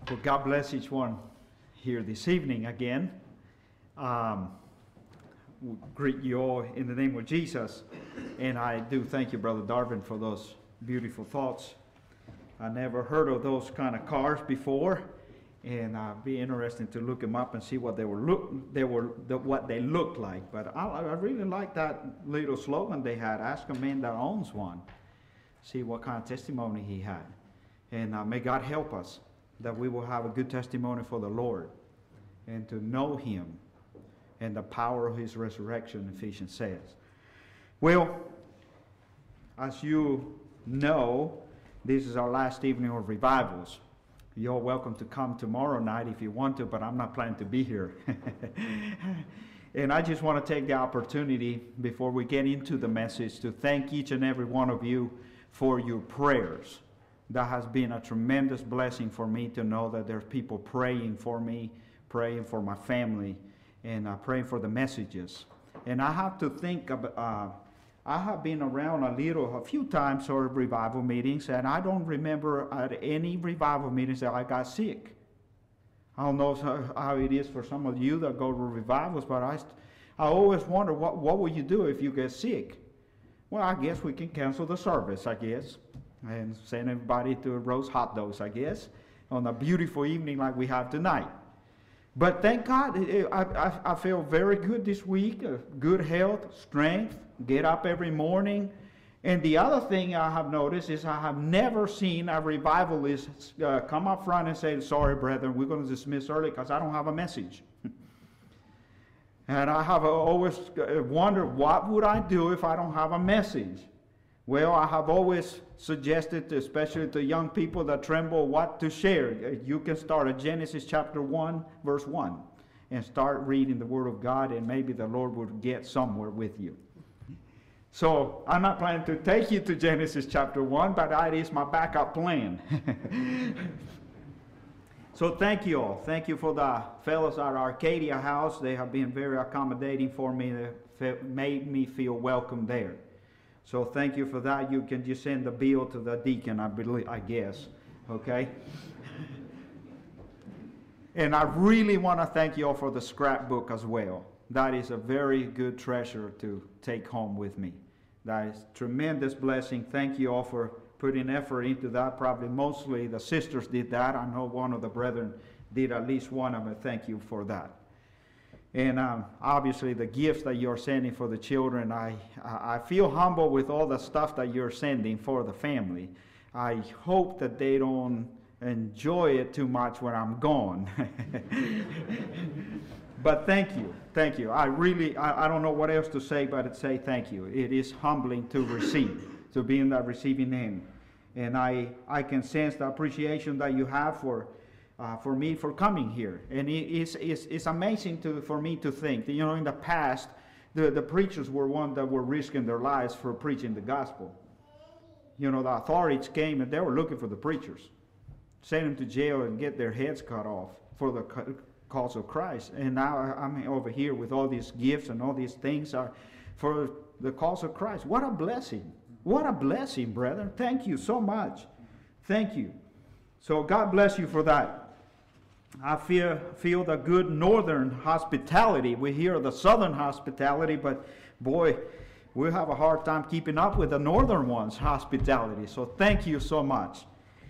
Well, God bless each one here this evening again. We greet you all in the name of Jesus. And I do thank you, Brother Darvin, for those beautiful thoughts. I never heard of those kind of cars before. And it'd be interesting to look them up and see what what they looked like. But I really like that little slogan they had, ask a man that owns one. See what kind of testimony he had. And may God help us that we will have a good testimony for the Lord and to know Him and the power of His resurrection, Ephesians says. Well, as you know, this is our last evening of revivals. You're welcome to come tomorrow night if you want to, but I'm not planning to be here. And I just want to take the opportunity before we get into the message to thank each and every one of you for your prayers. That has been a tremendous blessing for me to know that there's people praying for me, praying for my family, and praying for the messages. And I have to think about, I have been around a few times for revival meetings, and I don't remember at any revival meetings that I got sick. I don't know how it is for some of you that go to revivals, but I always wonder, what will you do if you get sick? Well, I guess we can cancel the service, I guess, and send everybody to roast hot dogs, I guess, on a beautiful evening like we have tonight. But thank God, I feel very good this week, good health, strength, get up every morning. And the other thing I have noticed is I have never seen a revivalist come up front and say, sorry, brethren, we're going to dismiss early because I don't have a message. And I have always wondered, what would I do if I don't have a message? Well, I have always suggested, especially to young people that tremble, what to share. You can start at Genesis chapter 1, verse 1, and start reading the Word of God, and maybe the Lord will get somewhere with you. So I'm not planning to take you to Genesis chapter 1, but that is my backup plan. So thank you all. Thank you for the fellows at Arcadia House. They have been very accommodating for me. They made me feel welcome there. So thank you for that. You can just send the bill to the deacon, I guess. Okay? And I really want to thank you all for the scrapbook as well. That is a very good treasure to take home with me. That is a tremendous blessing. Thank you all for putting effort into that. Probably mostly the sisters did that. I know one of the brethren did at least one of them. Thank you for that. And obviously the gifts that you're sending for the children, I feel humble with all the stuff that you're sending for the family. I hope that they don't enjoy it too much when I'm gone. But thank you. Thank you. I don't know what else to say but to say thank you. It is humbling to receive, to be in that receiving end. And I can sense the appreciation that you have for me for coming here. And it's amazing for me to think that, in the past, the preachers were one that were risking their lives for preaching the gospel. The authorities came and they were looking for the preachers, send them to jail and get their heads cut off for the cause of Christ. And now I'm over here with all these gifts and all these things are for the cause of Christ. What a blessing. What a blessing, brethren. Thank you so much. Thank you. So God bless you for that. I feel the good northern hospitality. We hear the southern hospitality, but boy, we have a hard time keeping up with the northern one's hospitality. So thank you so much.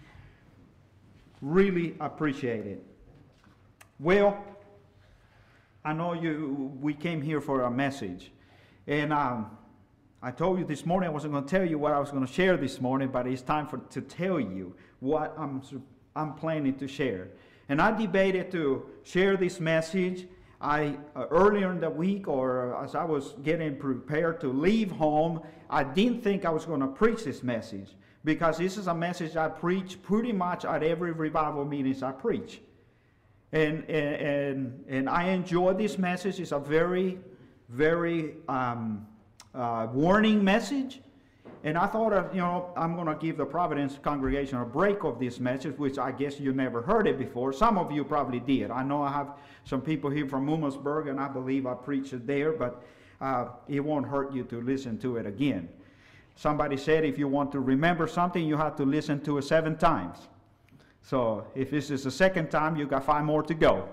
Really appreciate it. Well, I know we came here for a message. And I told you this morning I wasn't going to tell you what I was going to share this morning, but it's time to tell you what I'm planning to share. And I debated to share this message. Earlier in the week, or as I was getting prepared to leave home, I didn't think I was going to preach this message, because this is a message I preach pretty much at every revival meetings I preach. And I enjoy this message. It's a very, very warning message. And I thought, I'm going to give the Providence congregation a break of this message, which I guess you never heard it before. Some of you probably did. I know I have some people here from Mummersburg, and I believe I preached it there, but it won't hurt you to listen to it again. Somebody said if you want to remember something, you have to listen to it 7 times. So if this is the second time, you got 5 more to go.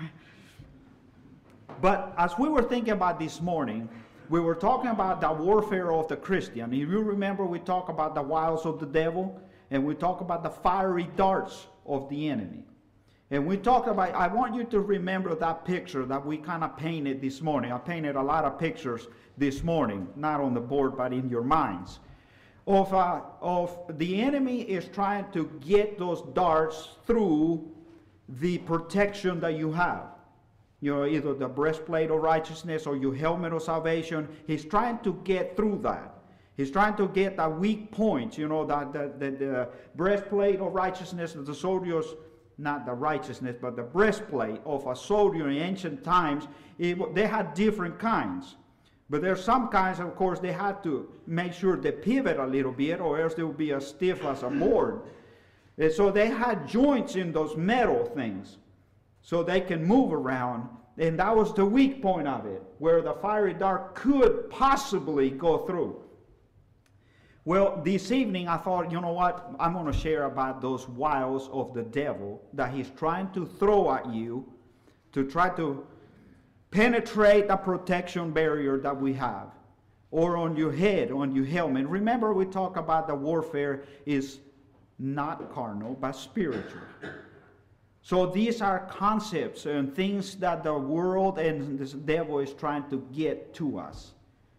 But as we were thinking about this morning, we were talking about the warfare of the Christian. If you remember, we talked about the wiles of the devil, and we talked about the fiery darts of the enemy. And we talked about, I want you to remember that picture that we kind of painted this morning. I painted a lot of pictures this morning, not on the board, but in your minds. Of the enemy is trying to get those darts through the protection that you have. You know, either the breastplate of righteousness or your helmet of salvation. He's trying to get through that. He's trying to get the weak points, you know, the breastplate of righteousness of the soldiers, not the righteousness, but the breastplate of a soldier in ancient times. They had different kinds. But there's some kinds, of course, they had to make sure they pivot a little bit, or else they would be as stiff as a board. And so they had joints in those metal things, so they can move around. And that was the weak point of it, where the fiery dart could possibly go through. Well, this evening I thought, you know what, I'm going to share about those wiles of the devil that he's trying to throw at you to try to penetrate the protection barrier that we have, or on your head, on your helmet. Remember, we talk about the warfare is not carnal, but spiritual. So these are concepts and things that the world and this devil is trying to get to us.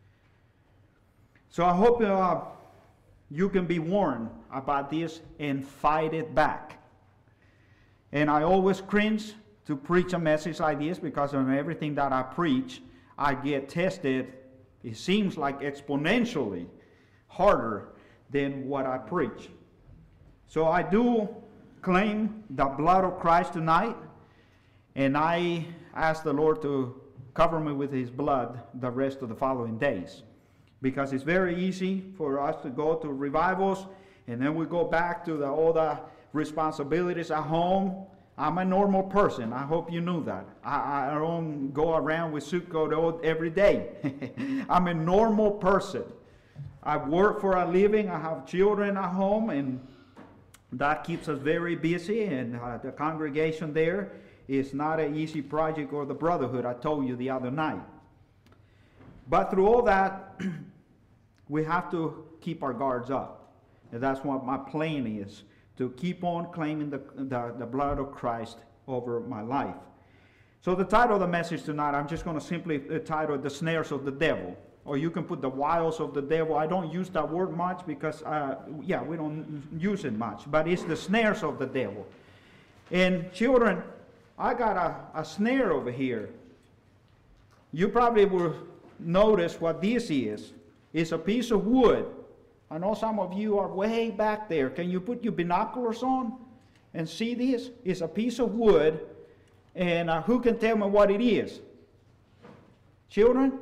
So I hope you can be warned about this and fight it back. And I always cringe to preach a message like this, because on everything that I preach, I get tested, it seems like exponentially harder than what I preach. So I do claim the blood of Christ tonight, and I ask the Lord to cover me with his blood the rest of the following days. Because it's very easy for us to go to revivals, and then we go back to all the responsibilities at home. I'm a normal person. I hope you knew that. I don't go around with suit coat every day. I'm a normal person. I work for a living. I have children at home, and that keeps us very busy. And the congregation there is not an easy project, or the brotherhood I told you the other night. But through all that, we have to keep our guards up. And that's what my plan is, to keep on claiming the blood of Christ over my life. So the title of the message tonight, I'm just going to simply title it The Snares of the Devil. Or you can put the wiles of the devil. I don't use that word much because, we don't use it much. But it's the snares of the devil. And children, I got a snare over here. You probably will notice what this is. It's a piece of wood. I know some of you are way back there. Can you put your binoculars on and see this? It's a piece of wood, and who can tell me what it is? Children?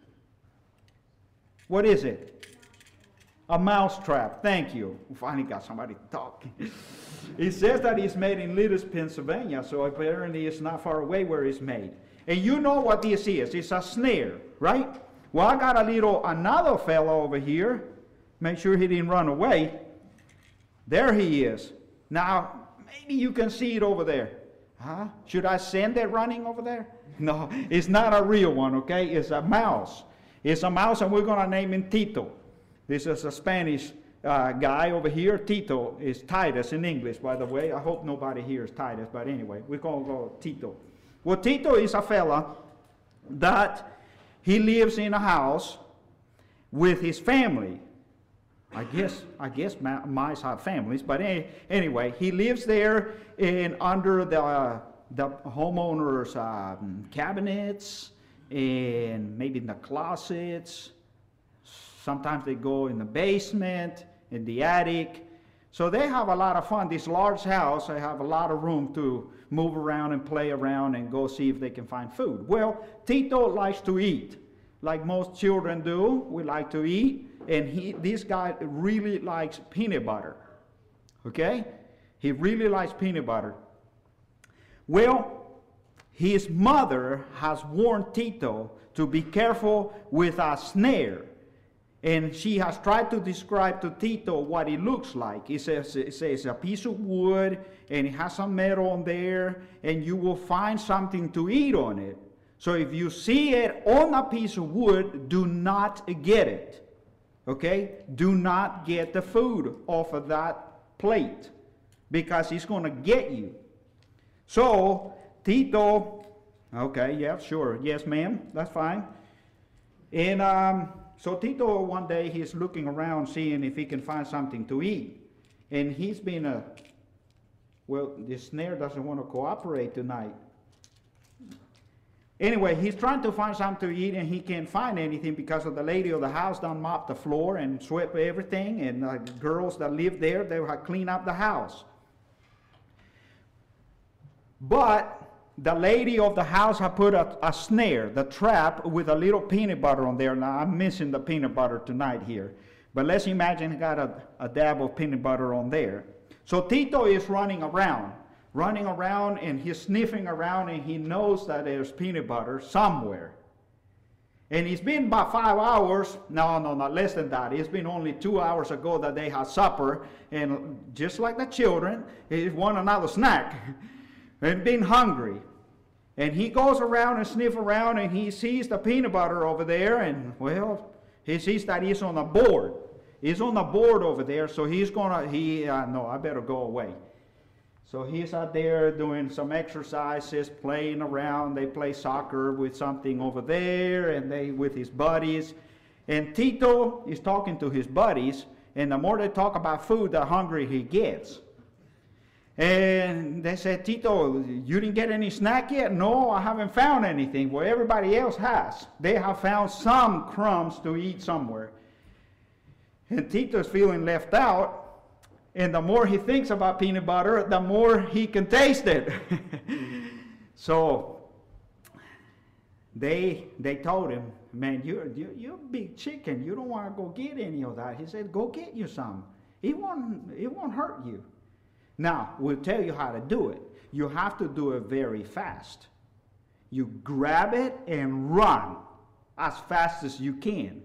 What is it? A mouse trap. Thank you. We finally got somebody talking. It says that it's made in Lititz, Pennsylvania, so apparently it's not far away where it's made. And you know what this is. It's a snare, right? Well, I got another fellow over here. Make sure he didn't run away. There he is. Now, maybe you can see it over there. Huh? Should I send it running over there? No, it's not a real one, okay? It's a mouse. It's a mouse, and we're going to name him Tito. This is a Spanish guy over here. Tito is Titus in English, by the way. I hope nobody here is Titus, but anyway, we're going to go Tito. Well, Tito is a fella that he lives in a house with his family. I guess mice have families, but anyway, he lives there under the homeowner's cabinets, and maybe in the closets. Sometimes they go in the basement, in the attic. So they have a lot of fun. This large house, they have a lot of room to move around and play around and go see if they can find food. Well, Tito likes to eat. Like most children do, we like to eat. And this guy really likes peanut butter. Okay? He really likes peanut butter. Well, his mother has warned Tito to be careful with a snare. And she has tried to describe to Tito what it looks like. It says a piece of wood, and it has some metal on there, and you will find something to eat on it. So if you see it on a piece of wood, do not get it. Okay? Do not get the food off of that plate, because it's going to get you. So Tito, okay, yeah, sure. Yes, ma'am, that's fine. And so Tito, one day, he's looking around seeing if he can find something to eat. And he's been well, the snare doesn't want to cooperate tonight. Anyway, he's trying to find something to eat, and he can't find anything because of the lady of the house done mopped the floor and swept everything, and the girls that live there, they had cleaned up the house. But the lady of the house had put a snare, the trap, with a little peanut butter on there. Now, I'm missing the peanut butter tonight here. But let's imagine he got a dab of peanut butter on there. So Tito is running around, and he's sniffing around, and he knows that there's peanut butter somewhere. And it's been about 5 hours. No, not less than that. It's been only 2 hours ago that they had supper. And just like the children, he want another snack. And been hungry. And he goes around and sniffs around, and he sees the peanut butter over there, and well, he sees that he's on a board. He's on the board over there, so he's gonna, no, I better go away. So he's out there doing some exercises, playing around. They play soccer with something over there, and with his buddies. And Tito is talking to his buddies, and the more they talk about food, the hungrier he gets. And they said, Tito, you didn't get any snack yet? No, I haven't found anything. Well, everybody else has. They have found some crumbs to eat somewhere. And Tito's feeling left out. And the more he thinks about peanut butter, the more he can taste it. So they told him, man, you're a big chicken. You don't want to go get any of that. He said, go get you some. It won't hurt you. Now, we'll tell you how to do it. You have to do it very fast. You grab it and run as fast as you can.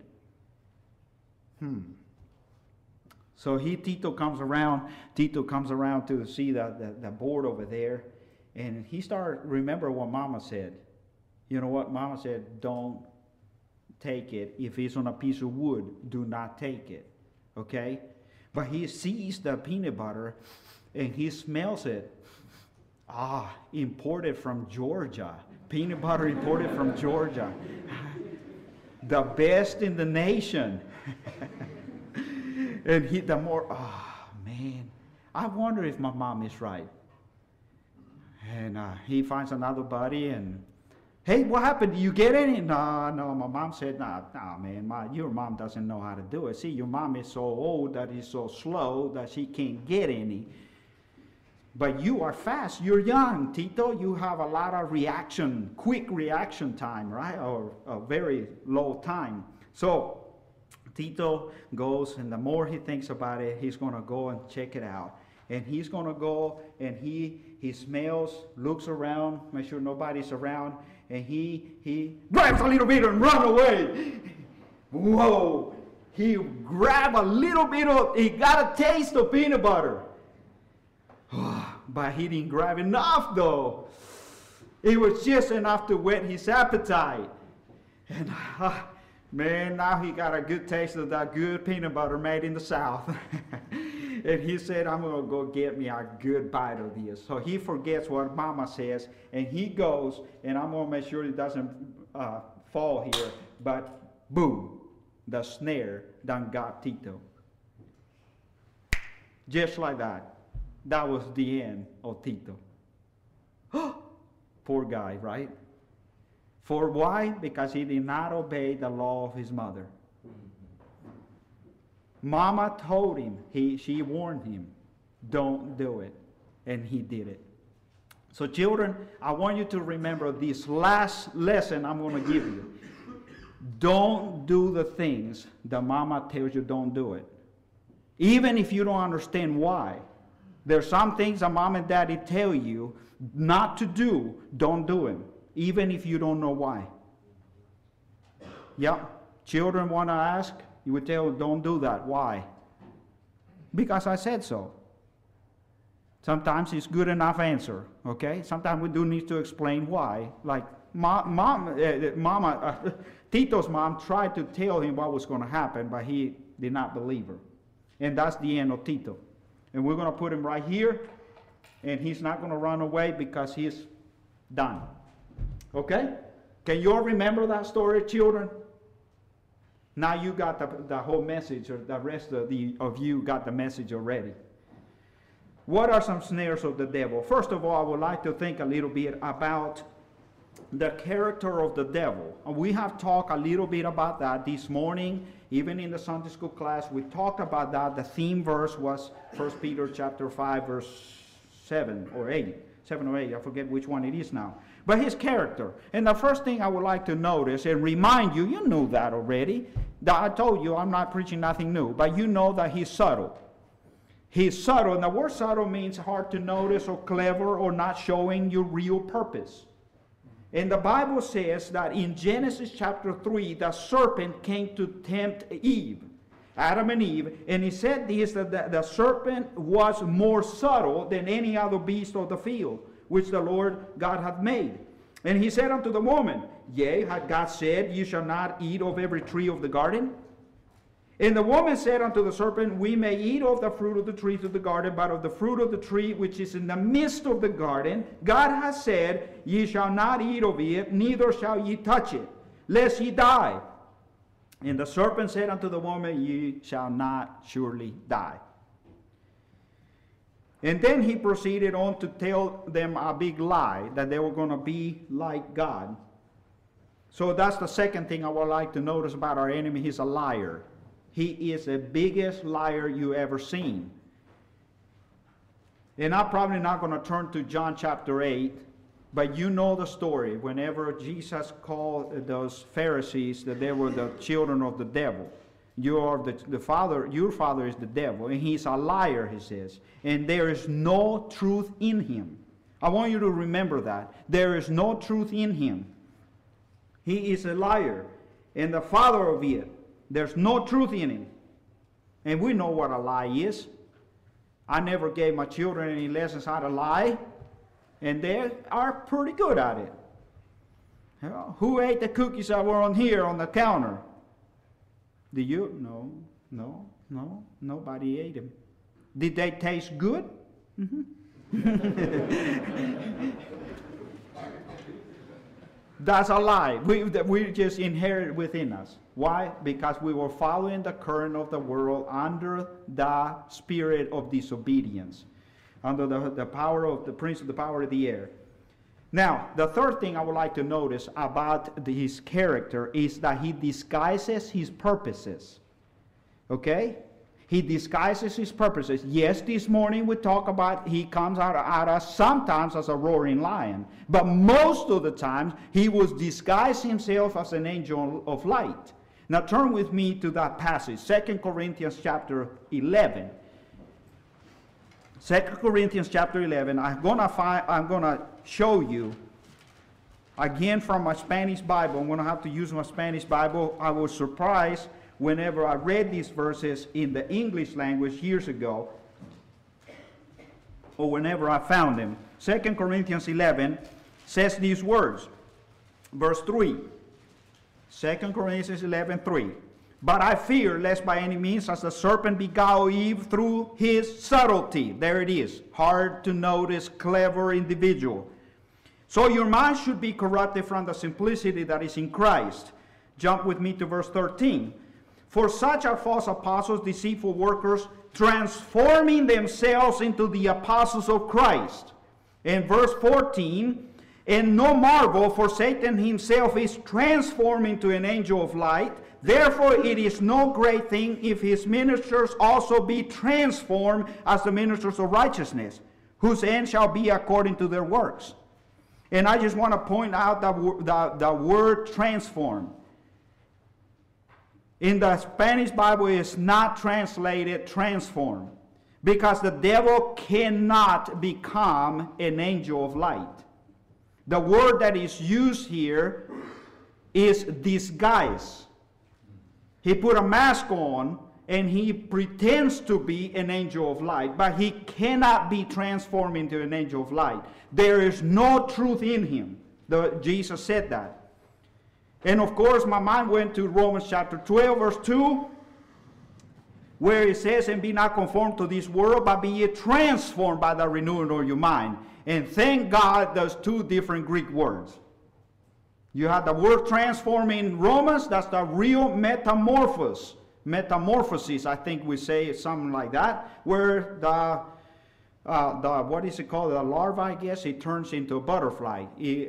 So Tito comes around to see the board over there, and he started, remember what Mama said. You know what? Mama said, don't take it. If it's on a piece of wood, do not take it. Okay? But he sees the peanut butter, and he smells it. Imported from Georgia. Peanut butter imported from Georgia. The best in the nation. And man, I wonder if my mom is right. And he finds another buddy, and, hey, what happened? Did you get any? No, my mom said, nah, man, your mom doesn't know how to do it. See, your mom is so old that is so slow that she can't get any. But you are fast. You're young, Tito. You have a lot of quick reaction time, right? Or a very low time. So Tito goes, and the more he thinks about it, he's going to go and check it out. And he's going to go, and he smells, looks around, make sure nobody's around, and he grabs a little bit and run away. Whoa! He grabbed a little bit he got a taste of peanut butter. But he didn't grab enough, though. It was just enough to whet his appetite. And man, now he got a good taste of that good peanut butter made in the South. And he said, I'm going to go get me a good bite of this. So he forgets what Mama says, and he goes, and I'm going to make sure he doesn't fall here. But boom, the snare done got Tito. Just like that. That was the end of Tito. Poor guy, right? For why? Because he did not obey the law of his mother. Mama told him, she warned him, don't do it. And he did it. So children, I want you to remember this last lesson I'm going to give you. Don't do the things that Mama tells you don't do it. Even if you don't understand why. There's some things that Mom and Daddy tell you not to do, don't do them. Even if you don't know why. Yeah, children want to ask, You would tell, don't do that. Why? Because I said so. Sometimes it's good enough answer, okay? Sometimes we do need to explain why. Like, Tito's mom tried to tell him what was going to happen, but he did not believe her. And that's the end of Tito. And we're going to put him right here, and he's not going to run away because he's done. Okay? Can you all remember that story, children? Now you got the whole message, or the rest of you got the message already. What are some snares of the devil? First of all, I would like to think a little bit about the character of the devil. We have talked a little bit about that this morning, even in the Sunday school class. We talked about that. The theme verse was 1 Peter chapter 5, verse 7 or 8. 7 or 8, I forget which one it is now. But his character. And the first thing I would like to notice and remind you, you knew that already. I told you I'm not preaching nothing new, but you know that he's subtle. He's subtle, and the word subtle means hard to notice or clever or not showing your real purpose. And the Bible says that in Genesis chapter 3, the serpent came to tempt Eve, Adam and Eve, and he said this, that the serpent was more subtle than any other beast of the field, which the Lord God hath made. And he said unto the woman, Yea, hath God said, Ye shall not eat of every tree of the garden? And the woman said unto the serpent, We may eat of the fruit of the trees of the garden, but of the fruit of the tree which is in the midst of the garden, God hath said, Ye shall not eat of it, neither shall ye touch it, lest ye die. And the serpent said unto the woman, Ye shall not surely die. And then he proceeded on to tell them a big lie, that they were going to be like God. So that's the second thing I would like to notice about our enemy. He's a liar. He is the biggest liar you ever seen. And I'm probably not going to turn to John chapter 8, but you know the story. Whenever Jesus called those Pharisees that they were the children of the devil. You are the father, your father is the devil, and he's a liar, he says. And there is no truth in him. I want you to remember that. There is no truth in him. He is a liar, and the father of it. There's no truth in him. And we know what a lie is. I never gave my children any lessons how to lie, and they are pretty good at it. Who ate the cookies that were on here on the counter? Did you? No, nobody ate them. Did they taste good? That's a lie. We just inherit within us. Why? Because we were following the current of the world under the spirit of disobedience, under the power of the prince of the power of the air. Now, the third thing I would like to notice about his character is that he disguises his purposes. Okay? He disguises his purposes. Yes, this morning we talk about he comes out at us sometimes as a roaring lion. But most of the times he was disguised himself as an angel of light. Now turn with me to that passage, 2 Corinthians chapter 11. 2 Corinthians chapter 11. I'm gonna show you again from my Spanish Bible. I'm gonna have to use my Spanish Bible. I was surprised whenever I read these verses in the English language years ago, or whenever I found them. 2 Corinthians 11 says these words, verse 3. 2 Corinthians 11:3. But I fear lest by any means as the serpent beguiled Eve through his subtlety. There it is. Hard to notice, clever individual. So your mind should be corrupted from the simplicity that is in Christ. Jump with me to verse 13. For such are false apostles, deceitful workers, transforming themselves into the apostles of Christ. In verse 14, and no marvel, for Satan himself is transformed into an angel of light. Therefore it is no great thing if his ministers also be transformed as the ministers of righteousness, whose end shall be according to their works. And I just want to point out the word transform. In the Spanish Bible, it's not translated transform, because the devil cannot become an angel of light. The word that is used here is disguise. He put a mask on, and he pretends to be an angel of light, but he cannot be transformed into an angel of light. There is no truth in him. Jesus said that. And of course, my mind went to Romans chapter 12, verse 2, where it says, and be not conformed to this world, but be ye transformed by the renewing of your mind. And thank God there's two different Greek words. You have the word transform in Romans, that's the real metamorphosis. Metamorphosis, I think we say something like that, where the what is it called? The larva, I guess, it turns into a butterfly.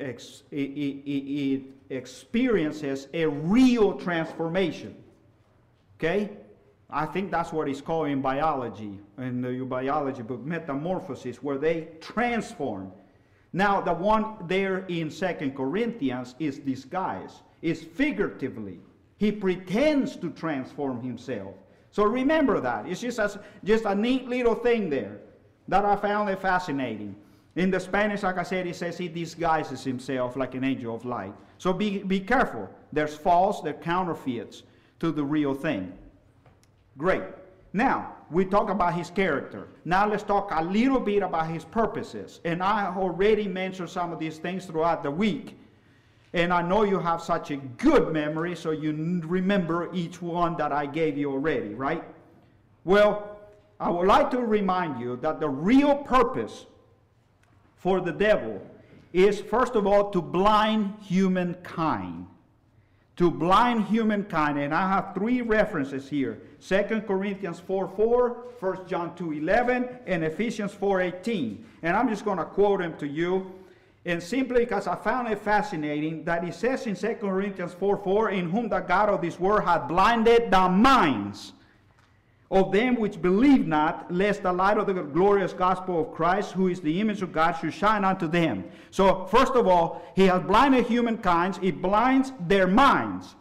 It experiences a real transformation. Okay? I think that's what it's called in biology, in the biology book, metamorphosis, where they transform. Now, the one there in 2 Corinthians is disguised, is figuratively. He pretends to transform himself. So remember that. It's just a neat little thing there that I found it fascinating. In the Spanish, like I said, it says he disguises himself like an angel of light. So be careful. There's false, there's counterfeits to the real thing. Great. Now, we talk about his character. Now let's talk a little bit about his purposes. And I already mentioned some of these things throughout the week. And I know you have such a good memory, so you remember each one that I gave you already, right? Well, I would like to remind you that the real purpose for the devil is, first of all, to blind humankind. To blind humankind. And I have three references here. 2 Corinthians 4:4, 1 John 2:11, and Ephesians 4:18. And I'm just going to quote them to you. And simply because I found it fascinating that it says in 2 Corinthians 4:4, in whom the God of this world hath blinded the minds of them which believe not, lest the light of the glorious gospel of Christ, who is the image of God, should shine unto them. So, first of all, he has blinded humankind. It blinds their minds.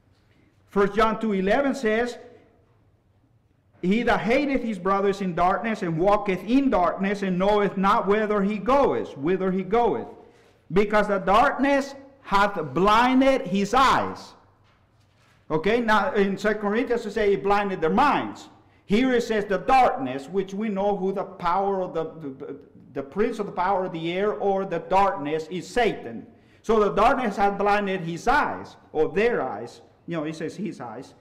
1 John 2:11 says, he that hateth his brothers in darkness and walketh in darkness and knoweth not whither he goeth, because the darkness hath blinded his eyes. Okay, now in 2 Corinthians it says he blinded their minds. Here it says the darkness, which we know who the power of the prince of the power of the air, or the darkness, is Satan. So the darkness hath blinded his eyes, or their eyes. You know, it says his eyes.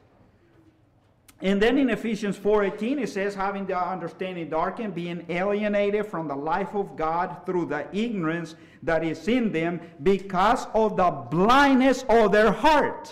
And then in Ephesians 4:18 it says, having the understanding darkened, being alienated from the life of God through the ignorance that is in them, because of the blindness of their heart.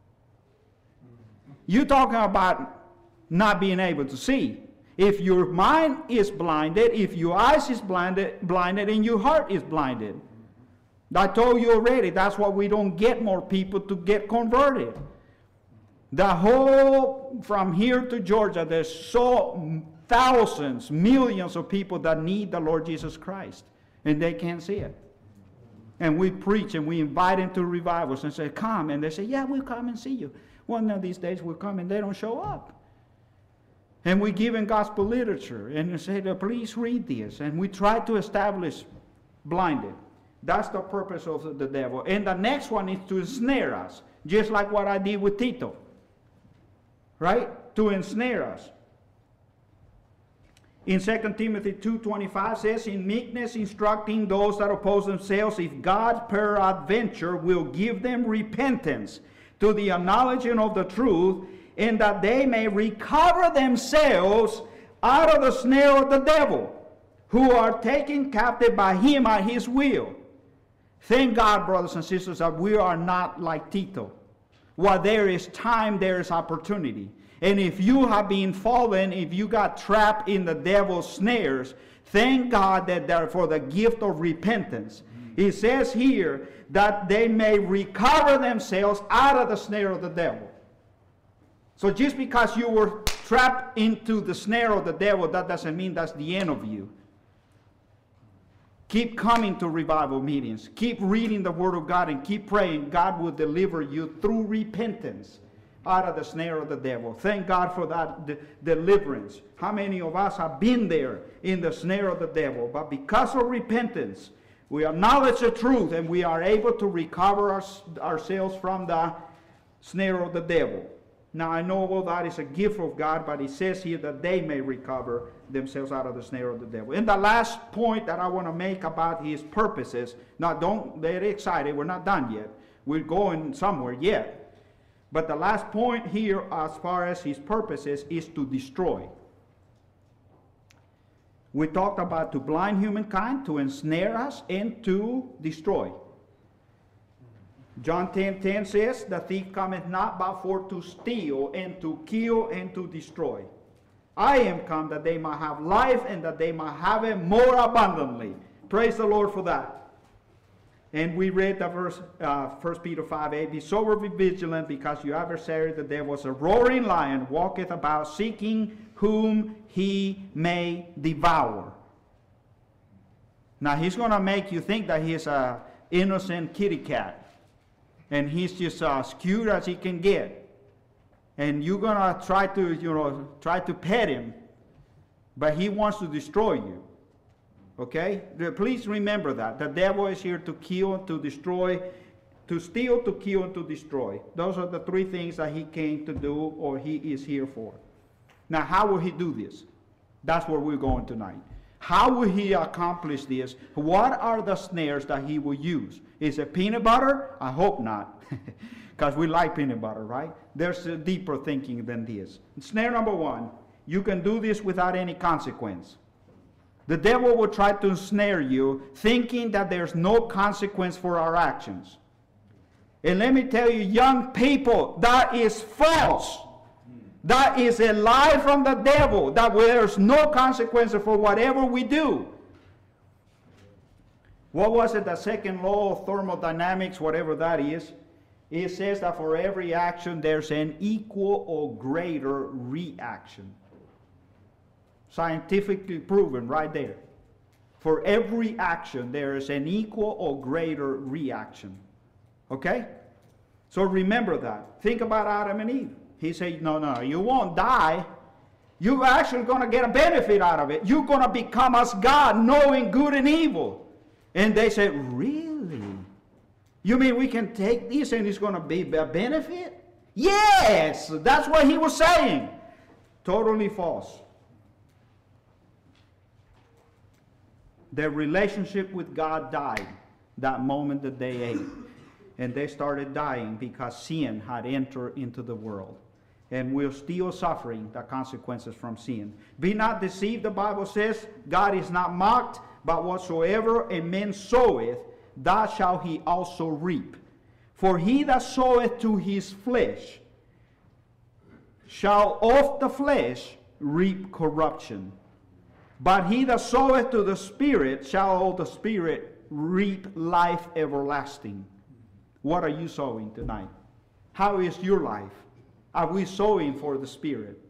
You're talking about not being able to see. If your mind is blinded, if your eyes is blinded, and your heart is blinded. I told you already, that's why we don't get more people to get converted. The whole, from here to Georgia, there's so thousands, millions of people that need the Lord Jesus Christ, and they can't see it. And we preach and we invite them to revivals and say, come, and they say, yeah, we'll come and see you. One of these days we'll come and they don't show up. And we give them gospel literature and we say, please read this. And we try to establish blinded. That's the purpose of the devil. And the next one is to ensnare us, just like what I did with Tito. Right? To ensnare us. In 2 Timothy 2:25 says, in meekness instructing those that oppose themselves, if God peradventure will give them repentance to the acknowledging of the truth, and that they may recover themselves out of the snare of the devil, who are taken captive by him at his will. Thank God, brothers and sisters, that we are not like Tito. While there is time, there is opportunity. And if you have been fallen, if you got trapped in the devil's snares, thank God that for the gift of repentance. He says here that they may recover themselves out of the snare of the devil. So just because you were trapped into the snare of the devil, that doesn't mean that's the end of you. Keep coming to revival meetings. Keep reading the Word of God and keep praying. God will deliver you through repentance out of the snare of the devil. Thank God for that deliverance. How many of us have been there in the snare of the devil? But because of repentance, we acknowledge the truth and we are able to recover ourselves from the snare of the devil. Now I know all that is a gift of God, but it says here that they may recover themselves out of the snare of the devil. And the last point that I want to make about his purposes, now don't get excited, we're not done yet. We're going somewhere yet. But the last point here as far as his purposes is to destroy. We talked about to blind humankind, to ensnare us, and to destroy. John 10:10 says, the thief cometh not but for to steal, and to kill, and to destroy. I am come that they might have life, and that they might have it more abundantly. Praise the Lord for that. And we read the verse, 1 Peter 5:8, be sober, be vigilant, because your adversary, the devil, is a roaring lion, walketh about, seeking whom he may devour. Now he's going to make you think that he's an innocent kitty cat. And he's just as cute as he can get. And you're going to try to pet him. But he wants to destroy you. Okay? Please remember that. The devil is here to kill, to destroy, to steal, to kill, and to destroy. Those are the three things that he came to do, or he is here for. Now, how will he do this? That's where we're going tonight. How will he accomplish this? What are the snares that he will use? Is it peanut butter? I hope not. Because we like peanut butter, right? There's a deeper thinking than this. Snare number one, you can do this without any consequence. The devil will try to ensnare you thinking that there's no consequence for our actions. And let me tell you, young people, that is false. That is a lie from the devil, that there's no consequences for whatever we do. What was it? The second law of thermodynamics, whatever that is. It says that for every action there's an equal or greater reaction. Scientifically proven right there. For every action there is an equal or greater reaction. Okay? So remember that. Think about Adam and Eve. He said, no, you won't die. You're actually going to get a benefit out of it. You're going to become as God, knowing good and evil. And they said, really? You mean we can take this and it's going to be a benefit? Yes, that's what he was saying. Totally false. Their relationship with God died that moment that they ate. And they started dying because sin had entered into the world. And we're still suffering the consequences from sin. Be not deceived, the Bible says. God is not mocked, but whatsoever a man soweth, that shall he also reap. For he that soweth to his flesh shall of the flesh reap corruption. But he that soweth to the Spirit shall of the Spirit reap life everlasting. What are you sowing tonight? How is your life? Are we sowing for the Spirit?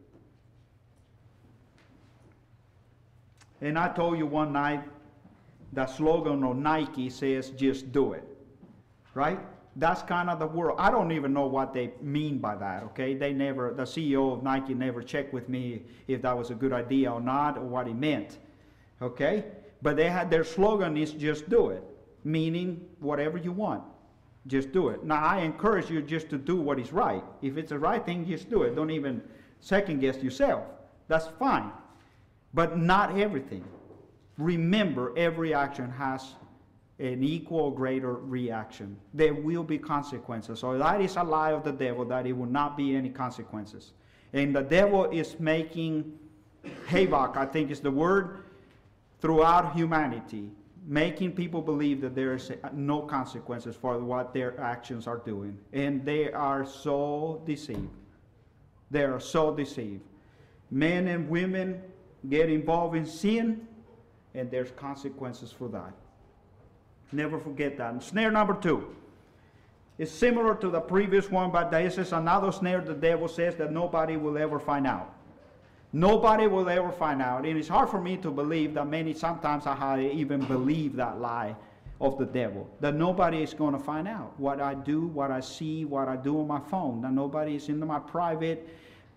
And I told you one night, the slogan of Nike says, just do it. Right? That's kind of the world. I don't even know what they mean by that, okay? The CEO of Nike never checked with me if that was a good idea or not, or what he meant. Okay? But their slogan is just do it. Meaning, whatever you want. Just do it. Now, I encourage you just to do what is right. If it's the right thing, just do it. Don't even second guess yourself. That's fine. But not everything. Remember, every action has an equal or greater reaction. There will be consequences. So that is a lie of the devil, that it will not be any consequences. And the devil is making havoc, I think is the word, throughout humanity. Making people believe that there is no consequences for what their actions are doing. And they are so deceived. They are so deceived. Men and women get involved in sin, and there's consequences for that. Never forget that. And snare number 2 is similar to the previous one, but this is another snare the devil says that nobody will ever find out. Nobody will ever find out. And it's hard for me to believe that sometimes I even believe that lie of the devil. That nobody is going to find out what I do, what I see, what I do on my phone. That nobody is in my private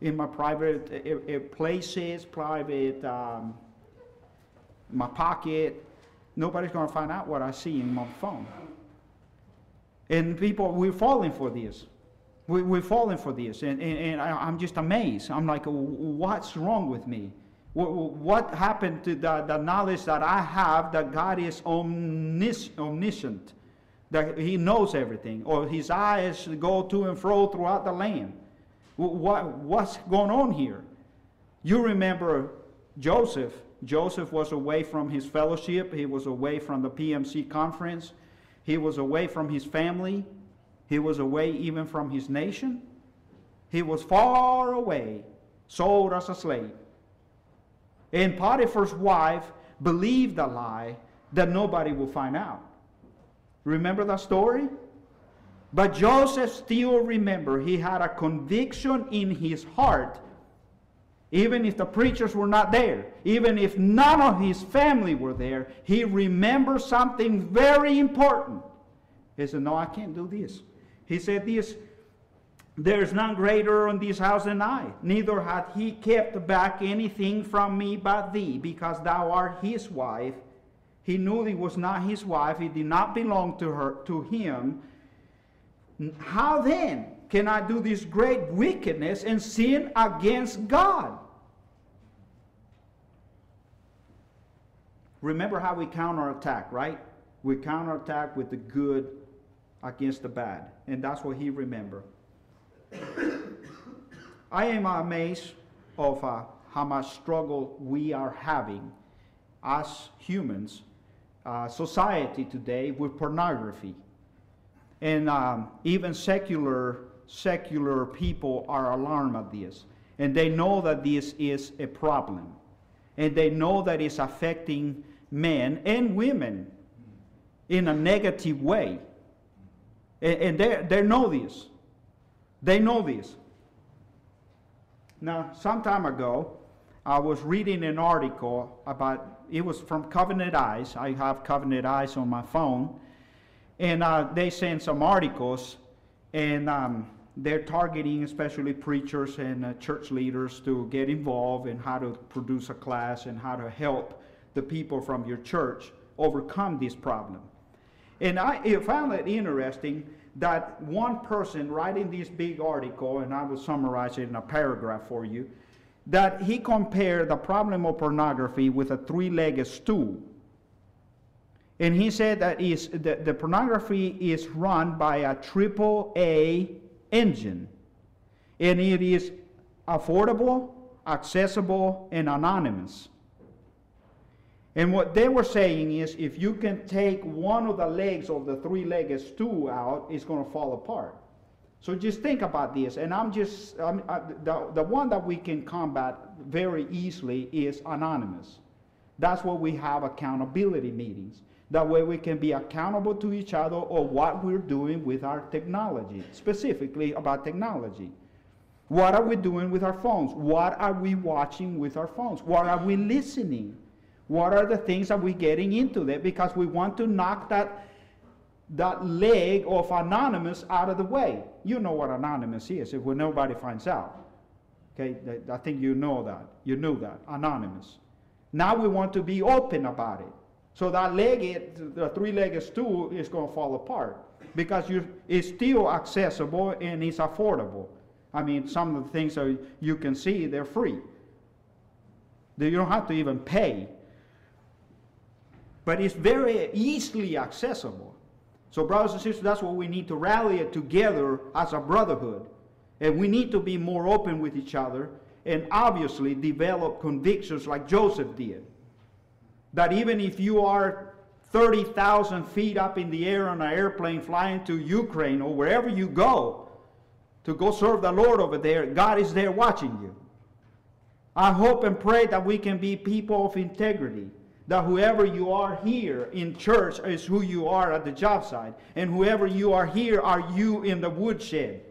places, my pocket. Nobody's going to find out what I see in my phone. And people, we're falling for this. We've fallen for this, and I'm just amazed. I'm like, what's wrong with me? What happened to the knowledge that I have that God is omniscient, that He knows everything, or His eyes go to and fro throughout the land? What's going on here? You remember Joseph. Joseph was away from his fellowship. He was away from the PMC conference. He was away from his family. He was away even from his nation. He was far away, sold as a slave. And Potiphar's wife believed the lie that nobody will find out. Remember that story? But Joseph still remembered. He had a conviction in his heart. Even if the preachers were not there, even if none of his family were there, he remembered something very important. He said, no, I can't do this. He said this, there is none greater in this house than I. Neither hath he kept back anything from me but thee, because thou art his wife. He knew it was not his wife. It did not belong to him. How then can I do this great wickedness and sin against God? Remember how we counterattack, right? We counterattack with the good against the bad. And that's what he remembered. I am amazed of how much struggle we are having as humans, society today, with pornography. And even secular people are alarmed at this. And they know that this is a problem. And they know that it's affecting men and women in a negative way. And they know this. They know this. Now, some time ago, I was reading an article about, it was from Covenant Eyes. I have Covenant Eyes on my phone. And they sent some articles, and they're targeting especially preachers and church leaders to get involved in how to produce a class and how to help the people from your church overcome this problem. And I found it interesting that one person writing this big article, and I will summarize it in a paragraph for you, that he compared the problem of pornography with a three-legged stool. And he said that the pornography is run by a AAA engine. And it is affordable, accessible, and anonymous. And what they were saying is, if you can take one of the legs of the three-legged stool out, it's going to fall apart. So just think about this. And the one that we can combat very easily is anonymous. That's why we have accountability meetings. That way we can be accountable to each other or what we're doing with our technology, specifically about technology. What are we doing with our phones? What are we watching with our phones? What are we listening? What are the things that we're getting into there? Because we want to knock that leg of anonymous out of the way. You know what anonymous is, if nobody finds out. Okay, I think you know that. You knew that, anonymous. Now we want to be open about it. So that the three-legged stool is going to fall apart because it's still accessible and it's affordable. I mean, some of the things that you can see, they're free. You don't have to even pay. But it's very easily accessible. So brothers and sisters, that's what we need to rally together as a brotherhood. And we need to be more open with each other and obviously develop convictions like Joseph did. That even if you are 30,000 feet up in the air on an airplane flying to Ukraine or wherever you go to go serve the Lord over there, God is there watching you. I hope and pray that we can be people of integrity. That whoever you are here in church is who you are at the job site. And whoever you are here are you in the woodshed.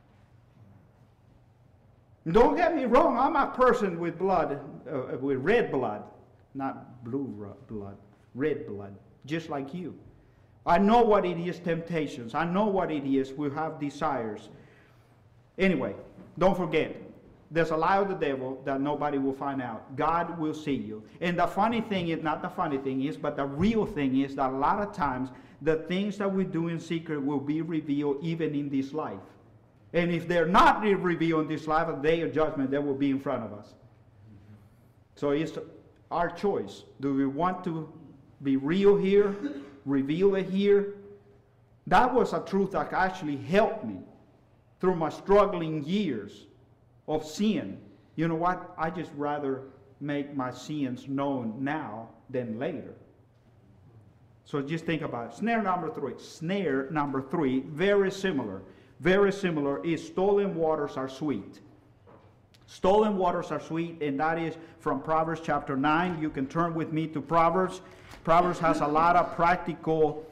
Don't get me wrong, I'm a person with blood, with red blood. Not blue blood, red blood, just like you. I know what it is, temptations. I know what it is. We have desires. Anyway, don't forget, there's a lie of the devil that nobody will find out. God will see you. And the funny thing is, not the funny thing is, but the real thing is that a lot of times the things that we do in secret will be revealed even in this life. And if they're not revealed in this life, at the day of judgment, they will be in front of us. So it's our choice. Do we want to be real here, reveal it here? That was a truth that actually helped me through my struggling years of sin. You know what? I just rather make my sins known now than later. So just think about it. Snare number three. Snare number three, very similar. Very similar is stolen waters are sweet. Stolen waters are sweet, and that is from Proverbs chapter 9. You can turn with me to Proverbs. Proverbs has a lot of practical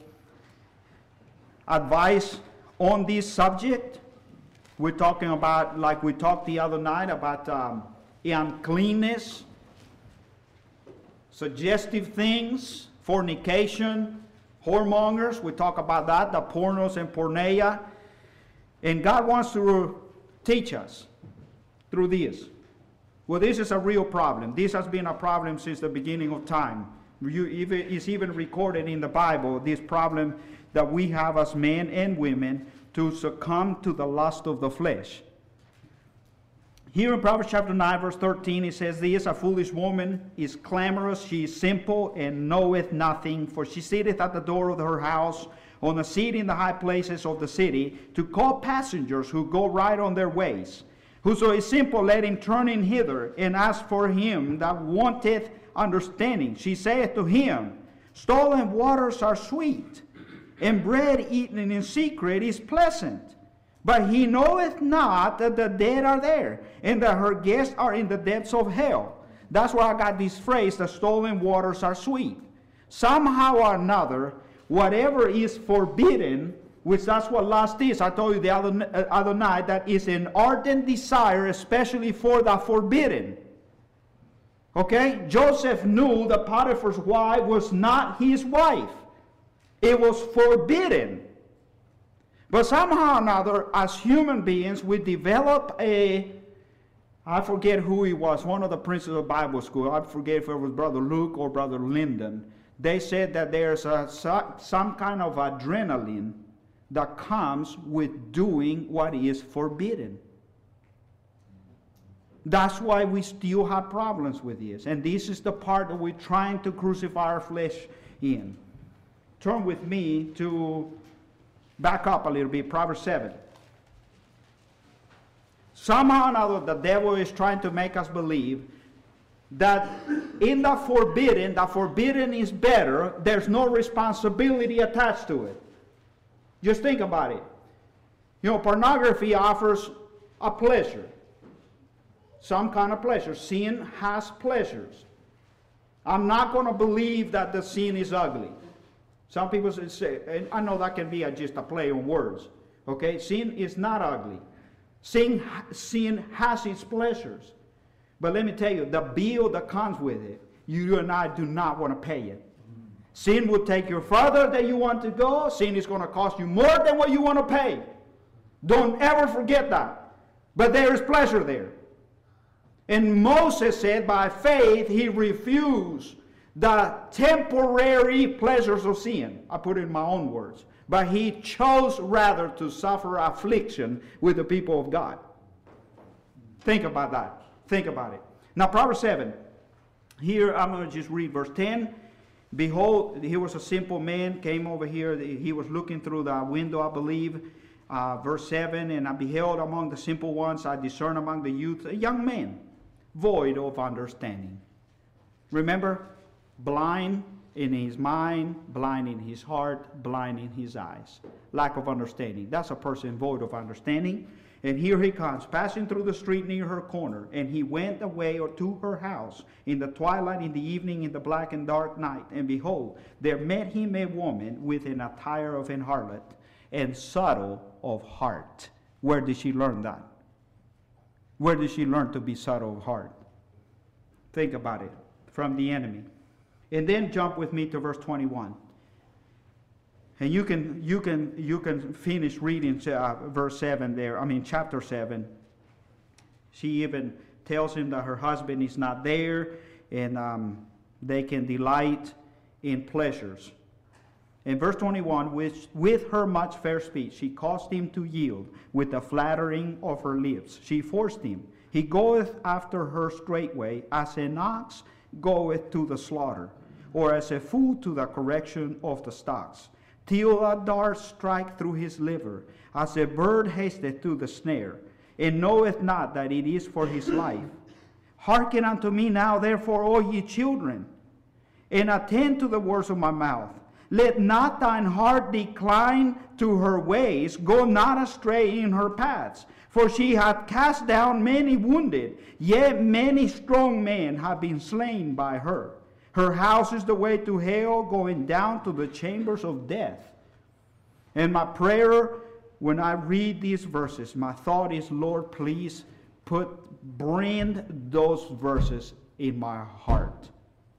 advice on this subject. We're talking about, like we talked the other night, about uncleanness, suggestive things, fornication, whoremongers. We talk about that, the pornos and porneia. And God wants to teach us through this. Well, this is a real problem. This has been a problem since the beginning of time. It's even recorded in the Bible, this problem that we have as men and women to succumb to the lust of the flesh. Here in Proverbs chapter 9, verse 13, it says this: a foolish woman is clamorous, she is simple, and knoweth nothing, for she sitteth at the door of her house, on a seat in the high places of the city, to call passengers who go right on their ways. Whoso is simple, let him turn in hither, and ask for him that wanteth understanding. She saith to him, stolen waters are sweet, and bread eaten in secret is pleasant. But he knoweth not that the dead are there, and that her guests are in the depths of hell. That's where I got this phrase, the stolen waters are sweet. Somehow or another, whatever is forbidden, which that's what lust is. I told you the other night that is an ardent desire, especially for the forbidden. Okay? Joseph knew that Potiphar's wife was not his wife. It was forbidden. But somehow or another, as human beings, we develop I forget who he was, one of the principals of Bible school. I forget if it was Brother Luke or Brother Lyndon. They said that there's some kind of adrenaline that comes with doing what is forbidden. That's why we still have problems with this. And this is the part that we're trying to crucify our flesh in. Turn with me to, back up a little bit, Proverbs 7. Somehow or another, the devil is trying to make us believe that in the forbidden is better. There's no responsibility attached to it. Just think about it. You know, pornography offers a pleasure. Some kind of pleasure. Sin has pleasures. I'm not going to believe that the sin is ugly. Some people say, and I know that can be just a play on words. Okay? Sin is not ugly. Sin has its pleasures. But let me tell you, the bill that comes with it, you and I do not want to pay it. Sin will take you further than you want to go. Sin is going to cost you more than what you want to pay. Don't ever forget that. But there is pleasure there. And Moses said by faith he refused the temporary pleasures of sin. I put it in my own words. But he chose rather to suffer affliction with the people of God. Think about that. Think about it. Now Proverbs 7. Here I'm going to just read verse 10. Behold, he was a simple man, came over here. He was looking through the window, I believe. Verse 7, and I beheld among the simple ones, I discern among the youth, a young man, void of understanding. Remember, blind in his mind, blind in his heart, blind in his eyes. Lack of understanding. That's a person void of understanding. And here he comes, passing through the street near her corner. And he went away to her house in the twilight, in the evening, in the black and dark night. And behold, there met him a woman with an attire of an harlot and subtle of heart. Where did she learn that? Where did she learn to be subtle of heart? Think about it. From the enemy. And then jump with me to verse 21. And you can finish reading verse 7 there. I mean chapter 7. She even tells him that her husband is not there, and they can delight in pleasures. In verse 21, with her much fair speech, she caused him to yield with the flattering of her lips. She forced him. He goeth after her straightway, as an ox goeth to the slaughter, or as a fool to the correction of the stocks, till a dart strike through his liver, as a bird hasteth to the snare, and knoweth not that it is for his life. Hearken unto me now, therefore, O ye children, and attend to the words of my mouth. Let not thine heart decline to her ways, go not astray in her paths. For she hath cast down many wounded, yet many strong men have been slain by her. Her house is the way to hell, going down to the chambers of death. And my prayer when I read these verses, my thought is, Lord, please brand those verses in my heart.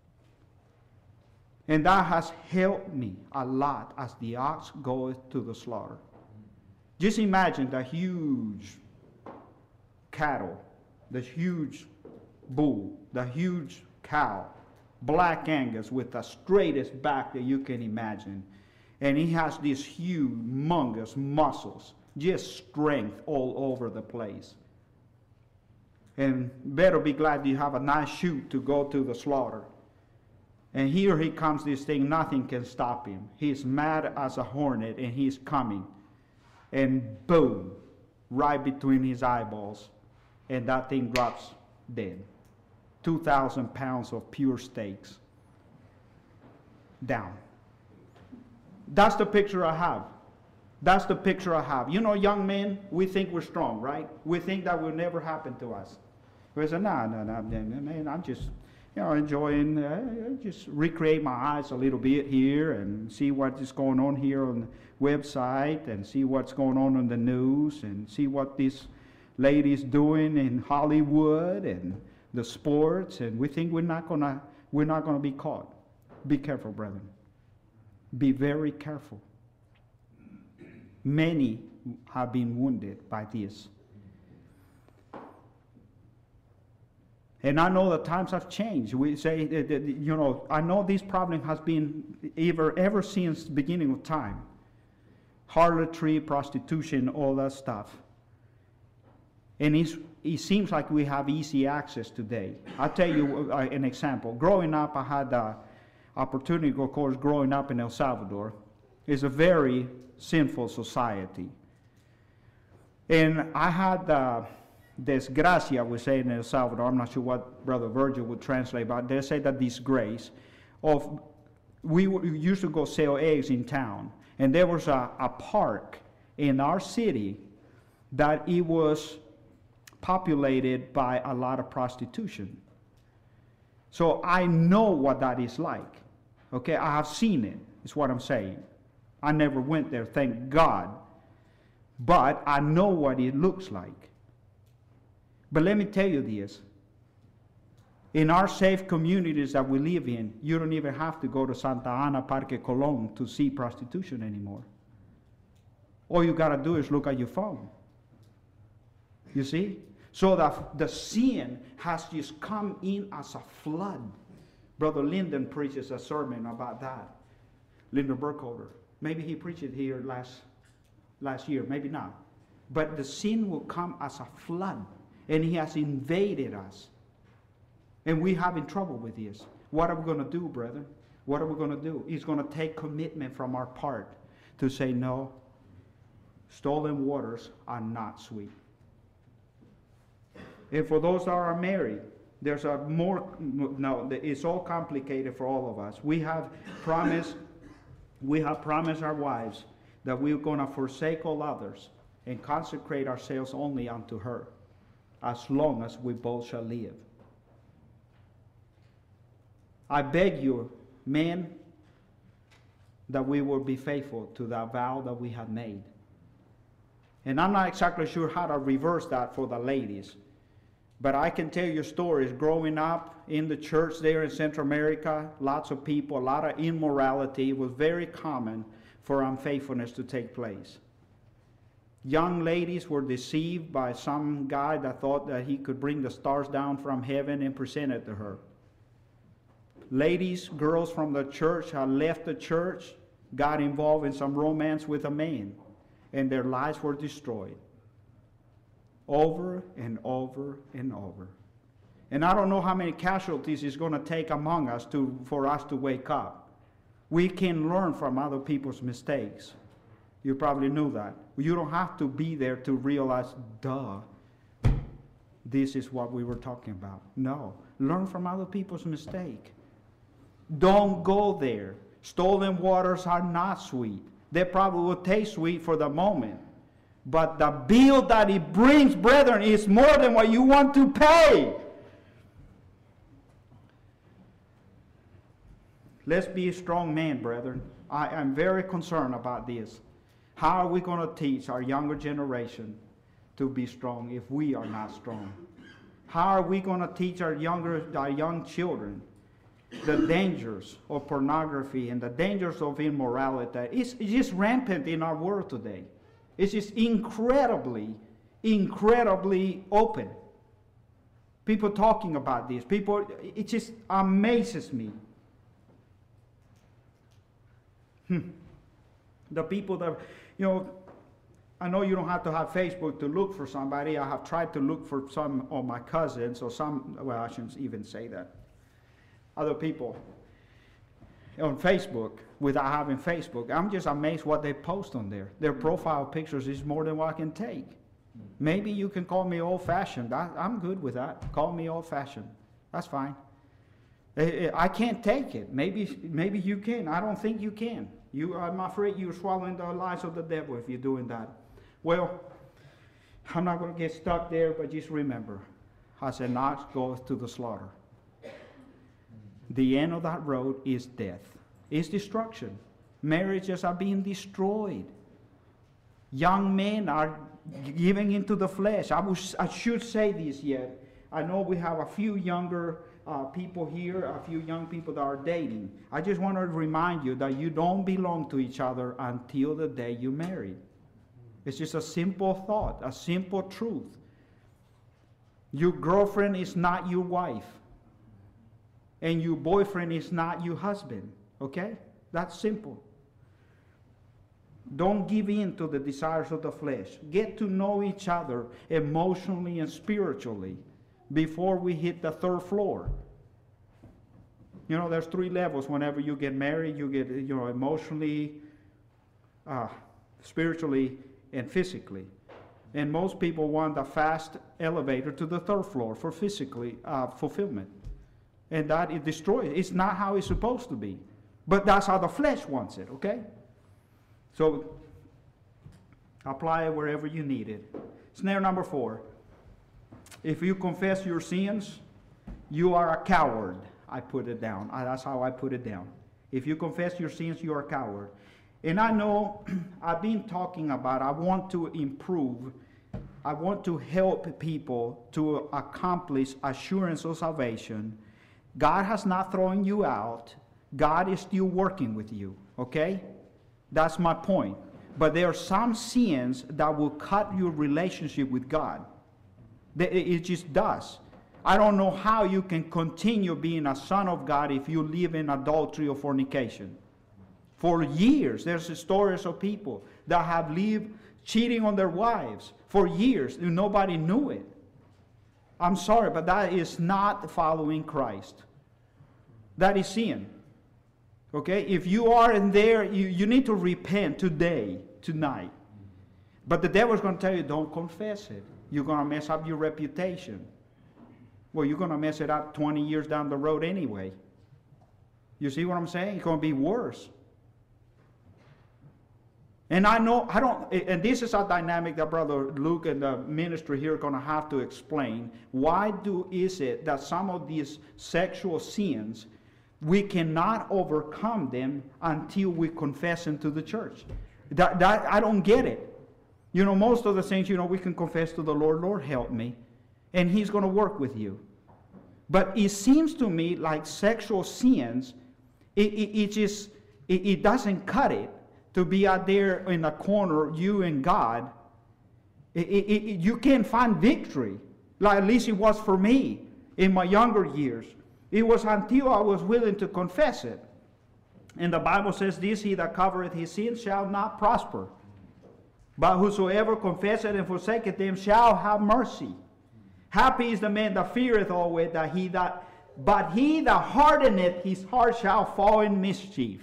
And that has helped me a lot as the ox goeth to the slaughter. Just imagine the huge cattle, the huge bull, the huge cow, Black Angus with the straightest back that you can imagine. And he has these humongous muscles, just strength all over the place. And better be glad you have a nice chute to go to the slaughter. And here he comes, this thing, nothing can stop him. He's mad as a hornet, and he's coming. And boom, right between his eyeballs, and that thing drops dead. 2,000 pounds of pure steaks down. That's the picture I have. That's the picture I have. You know, young men, we think we're strong, right? We think that will never happen to us. We say, no, man, I'm just, enjoying, just recreate my eyes a little bit here and see what is going on here on the website and see what's going on the news and see what this lady's doing in Hollywood and the sports, and we think we're not gonna be caught. Be careful, brethren. Be very careful. Many have been wounded by this. And I know the times have changed. We say, I know this problem has been ever since the beginning of time. Harlotry, prostitution, all that stuff. And it seems like we have easy access today. I'll tell you an example. Growing up, I had the opportunity, of course, growing up in El Salvador. It's a very sinful society. And I had the desgracia, we say in El Salvador, I'm not sure what Brother Virgil would translate, but they say that disgrace of, we used to go sell eggs in town. And there was a park in our city that it was populated by a lot of prostitution. So I know what that is like. Okay, I have seen it, is what I'm saying. I never went there, thank God. But I know what it looks like. But let me tell you this. In our safe communities that we live in, you don't even have to go to Santa Ana, Parque Colón to see prostitution anymore. All you got to do is look at your phone. You see? So the sin has just come in as a flood. Brother Lyndon preaches a sermon about that. Lyndon Burkholder. Maybe he preached it here last year, maybe not. But the sin will come as a flood, and he has invaded us. And we're having trouble with this. What are we going to do, brethren? What are we going to do? It's going to take commitment from our part to say, no, stolen waters are not sweet. And for those that are married, it's all complicated for all of us. We have promised our wives that we're going to forsake all others and consecrate ourselves only unto her, as long as we both shall live. I beg you, men, that we will be faithful to that vow that we have made. And I'm not exactly sure how to reverse that for the ladies. But I can tell you stories growing up in the church there in Central America, lots of people, a lot of immorality. It was very common for unfaithfulness to take place. Young ladies were deceived by some guy that thought that he could bring the stars down from heaven and present it to her. Ladies, girls from the church had left the church got involved in some romance with a man, and their lives were destroyed. Over and over and over. And I don't know how many casualties it's going to take among us for us to wake up. We can learn from other people's mistakes. You probably knew that. You don't have to be there to realize, this is what we were talking about. No. Learn from other people's mistake. Don't go there. Stolen waters are not sweet. They probably will taste sweet for the moment. But the bill that it brings, brethren, is more than what you want to pay. Let's be a strong man, brethren. I am very concerned about this. How are we going to teach our younger generation to be strong if we are not strong? How are we going to teach our young children the dangers of pornography and the dangers of immorality? It's just rampant in our world today. It's just incredibly open. People talking about this. It just amazes me. The people that, I know you don't have to have Facebook to look for somebody. I have tried to look for some of my cousins or I shouldn't even say that. Other people on Facebook without having Facebook. I'm just amazed what they post on there. Their profile pictures is more than what I can take. Maybe you can call me old-fashioned. I'm good with that. Call me old-fashioned. That's fine. I can't take it. Maybe you can. I don't think you can. I'm afraid you're swallowing the lies of the devil if you're doing that. Well, I'm not going to get stuck there, but just remember, as an ox goes to the slaughter. The end of that road is death. It's destruction. Marriages are being destroyed. Young men are giving into the flesh. I should say this yet. I know we have a few younger people here, a few young people that are dating. I just want to remind you that you don't belong to each other until the day you marry. It's just a simple thought, a simple truth. Your girlfriend is not your wife. And your boyfriend is not your husband. Okay? That's simple. Don't give in to the desires of the flesh. Get to know each other emotionally and spiritually before we hit the third floor. There's 3 levels whenever you get married. You get, emotionally, spiritually, and physically. And most people want a fast elevator to the third floor for physically fulfillment. And that it destroys. It's not how it's supposed to be. But that's how the flesh wants it, okay? So, apply it wherever you need it. Snare number 4. If you confess your sins, you are a coward. I put it down. That's how I put it down. If you confess your sins, you are a coward. And I know I've been talking about I want to improve. I want to help people to accomplish assurance of salvation. God has not thrown you out. God is still working with you. Okay? That's my point. But there are some sins that will cut your relationship with God. It just does. I don't know how you can continue being a son of God if you live in adultery or fornication. For years, there's stories of people that have lived cheating on their wives for years and nobody knew it. I'm sorry, but that is not following Christ. That is sin. Okay? If you are in there, you need to repent today, tonight. But the devil's going to tell you, don't confess it. You're going to mess up your reputation. Well, you're going to mess it up 20 years down the road anyway. You see what I'm saying? It's going to be worse. And and this is a dynamic that Brother Luke and the ministry here are going to have to explain. Why is it that some of these sexual sins, we cannot overcome them until we confess them to the church? I don't get it. Most of the things, we can confess to the Lord, Lord, help me. And He's going to work with you. But it seems to me like sexual sins, it doesn't cut it to be out there in a corner, you and God. You can't find victory. Like at least it was for me in my younger years. It was until I was willing to confess it. And the Bible says this, he that covereth his sins shall not prosper. But whosoever confesseth and forsaketh them shall have mercy. Happy is the man that feareth always, but he that hardeneth his heart shall fall in mischief.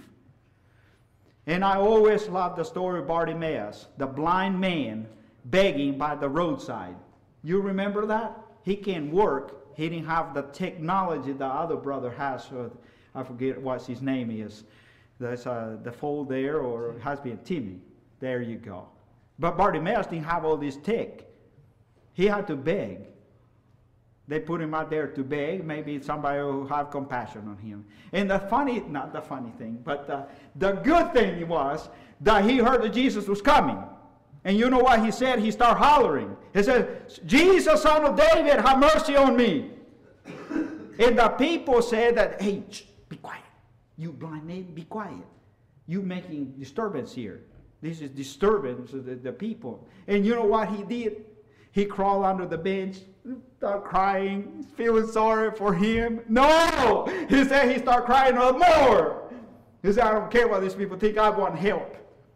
And I always love the story of Bartimaeus, the blind man begging by the roadside. You remember that? He can work. He didn't have the technology the other brother has. I forget what his name is. There's the fold there, or it has been Timmy. There you go. But Bartimaeus didn't have all this tech. He had to beg. They put him out there to beg. Maybe somebody will have compassion on him. And not the funny thing, but the good thing was that he heard that Jesus was coming. And you know what he said? He started hollering. He said, Jesus, son of David, have mercy on me. And the people said that, hey, be quiet. You blind man, be quiet. You making disturbance here. This is disturbance of the people. And you know what he did? He crawled under the bench, started crying, feeling sorry for him. No! He said he started crying more. He said, I don't care what these people think, I want help.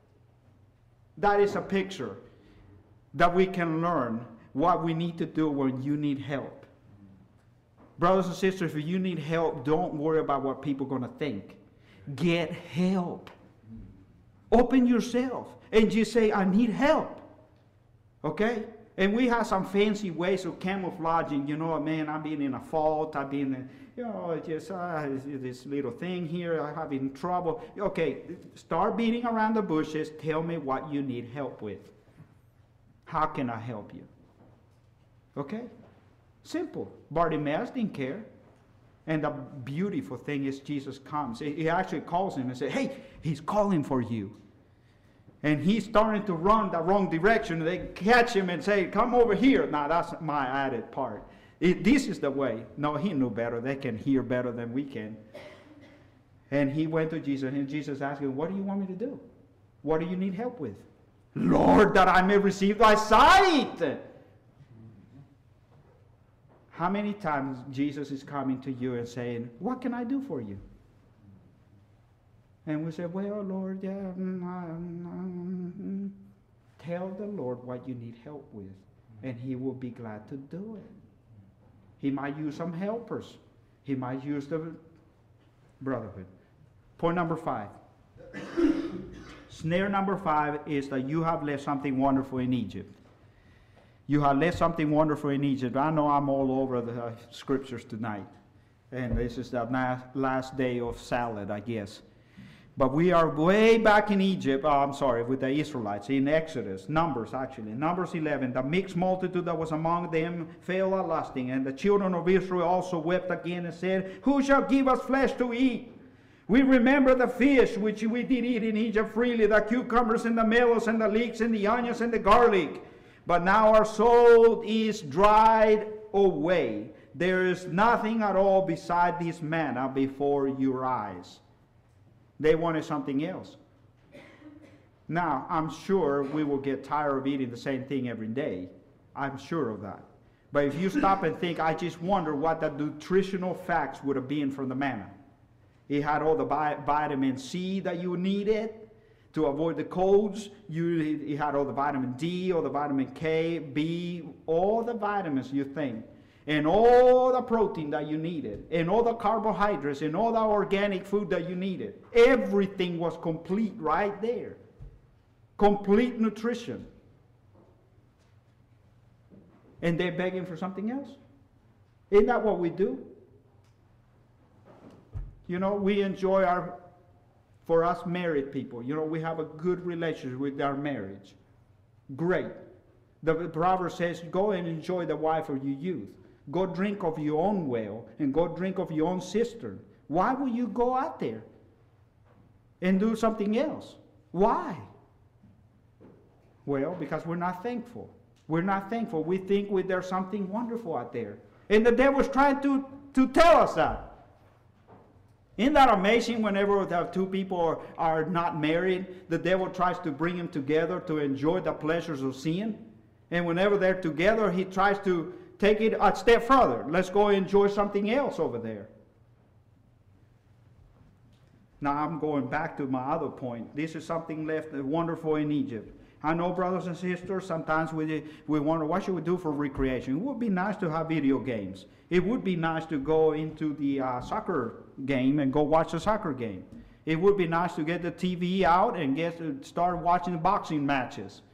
That is a picture that we can learn what we need to do when you need help. Brothers and sisters, if you need help, don't worry about what people are going to think. Get help. Open yourself and just say, I need help. Okay? And we have some fancy ways of camouflaging, you know, man, I've been in a fault, I've been, just this little thing here, I'm having trouble. Okay, start beating around the bushes. Tell me what you need help with. How can I help you? Okay? Simple. Bartimaeus didn't care. And the beautiful thing is Jesus comes. He actually calls him and says, hey, he's calling for you. And he's starting to run the wrong direction. They catch him and say, come over here. Now, that's my added part. This is the way. No, he knew better. They can hear better than we can. And he went to Jesus, and Jesus asked him, what do you want me to do? What do you need help with? Lord, that I may receive thy sight. How many times Jesus is coming to you and saying, what can I do for you? And we say, well, Lord, yeah. Tell the Lord what you need help with, and he will be glad to do it. He might use some helpers. He might use the brotherhood. Point number 5. Snare number 5 is that you have left something wonderful in Egypt. You have left something wonderful in Egypt. I know I'm all over the scriptures tonight. And this is the last day of salad, I guess. But we are way back in Egypt, with the Israelites, in Exodus, Numbers 11. The mixed multitude that was among them fell a lusting, and the children of Israel also wept again and said, who shall give us flesh to eat? We remember the fish which we did eat in Egypt freely, the cucumbers and the melons and the leeks and the onions and the garlic. But now our soul is dried away. There is nothing at all beside this manna before your eyes. They wanted something else. Now, I'm sure we will get tired of eating the same thing every day. I'm sure of that. But if you stop and think, I just wonder what the nutritional facts would have been from the manna. It had all the vitamin C that you needed to avoid the colds. It had all the vitamin D, all the vitamin K, B, all the vitamins you think. And all the protein that you needed, and all the carbohydrates, and all the organic food that you needed. Everything was complete right there. Complete nutrition. And they're begging for something else? Isn't that what we do? You know, we enjoy for us married people, you know, we have a good relationship with our marriage. Great. The Proverbs says, go and enjoy the wife of your youth. Go drink of your own well, and go drink of your own cistern. Why would you go out there and do something else? Why? Well, because we're not thankful. We're not thankful. We think there's something wonderful out there. And the devil's trying to tell us that. Isn't that amazing? Whenever the two people are not married, the devil tries to bring them together to enjoy the pleasures of sin. And whenever they're together, he tries to take it a step further. Let's go enjoy something else over there. Now I'm going back to my other point. This is something left wonderful in Egypt. I know, brothers and sisters, sometimes we wonder, what should we do for recreation? It would be nice to have video games. It would be nice to go into the soccer game and go watch a soccer game. It would be nice to get the TV out and start watching the boxing matches.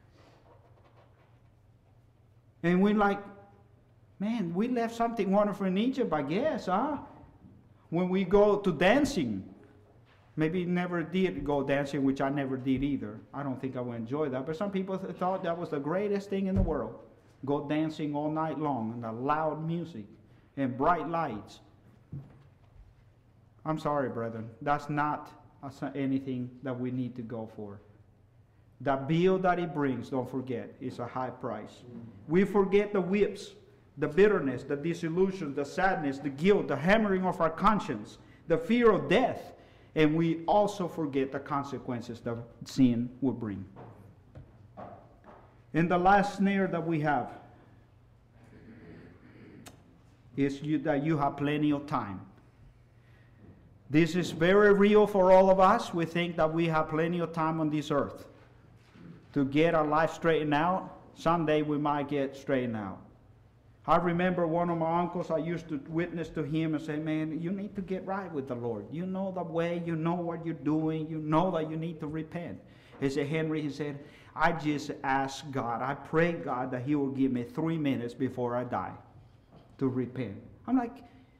And we're like, man, we left something wonderful in Egypt, I guess, huh? When we go to dancing, maybe never did go dancing, which I never did either. I don't think I would enjoy that. But some people thought that was the greatest thing in the world. Go dancing all night long and the loud music and bright lights. I'm sorry, brethren. That's not anything that we need to go for. The bill that it brings, don't forget, is a high price. We forget the whips, the bitterness, the disillusion, the sadness, the guilt, the hammering of our conscience, the fear of death. And we also forget the consequences that sin will bring. And the last snare that we have is that you have plenty of time. This is very real for all of us. We think that we have plenty of time on this earth to get our life straightened out. Someday we might get straightened out. I remember one of my uncles, I used to witness to him and say, man, you need to get right with the Lord. You know the way, you know what you're doing, you know that you need to repent. He said, Henry, he said, I just ask God, I pray God that he will give me 3 minutes before I die to repent. I'm like,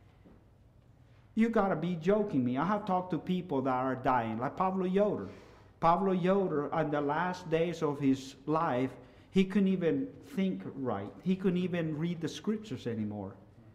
you got to be joking me. I have talked to people that are dying, like Pablo Yoder. Pablo Yoder, in the last days of his life, he couldn't even think right. He couldn't even read the scriptures anymore.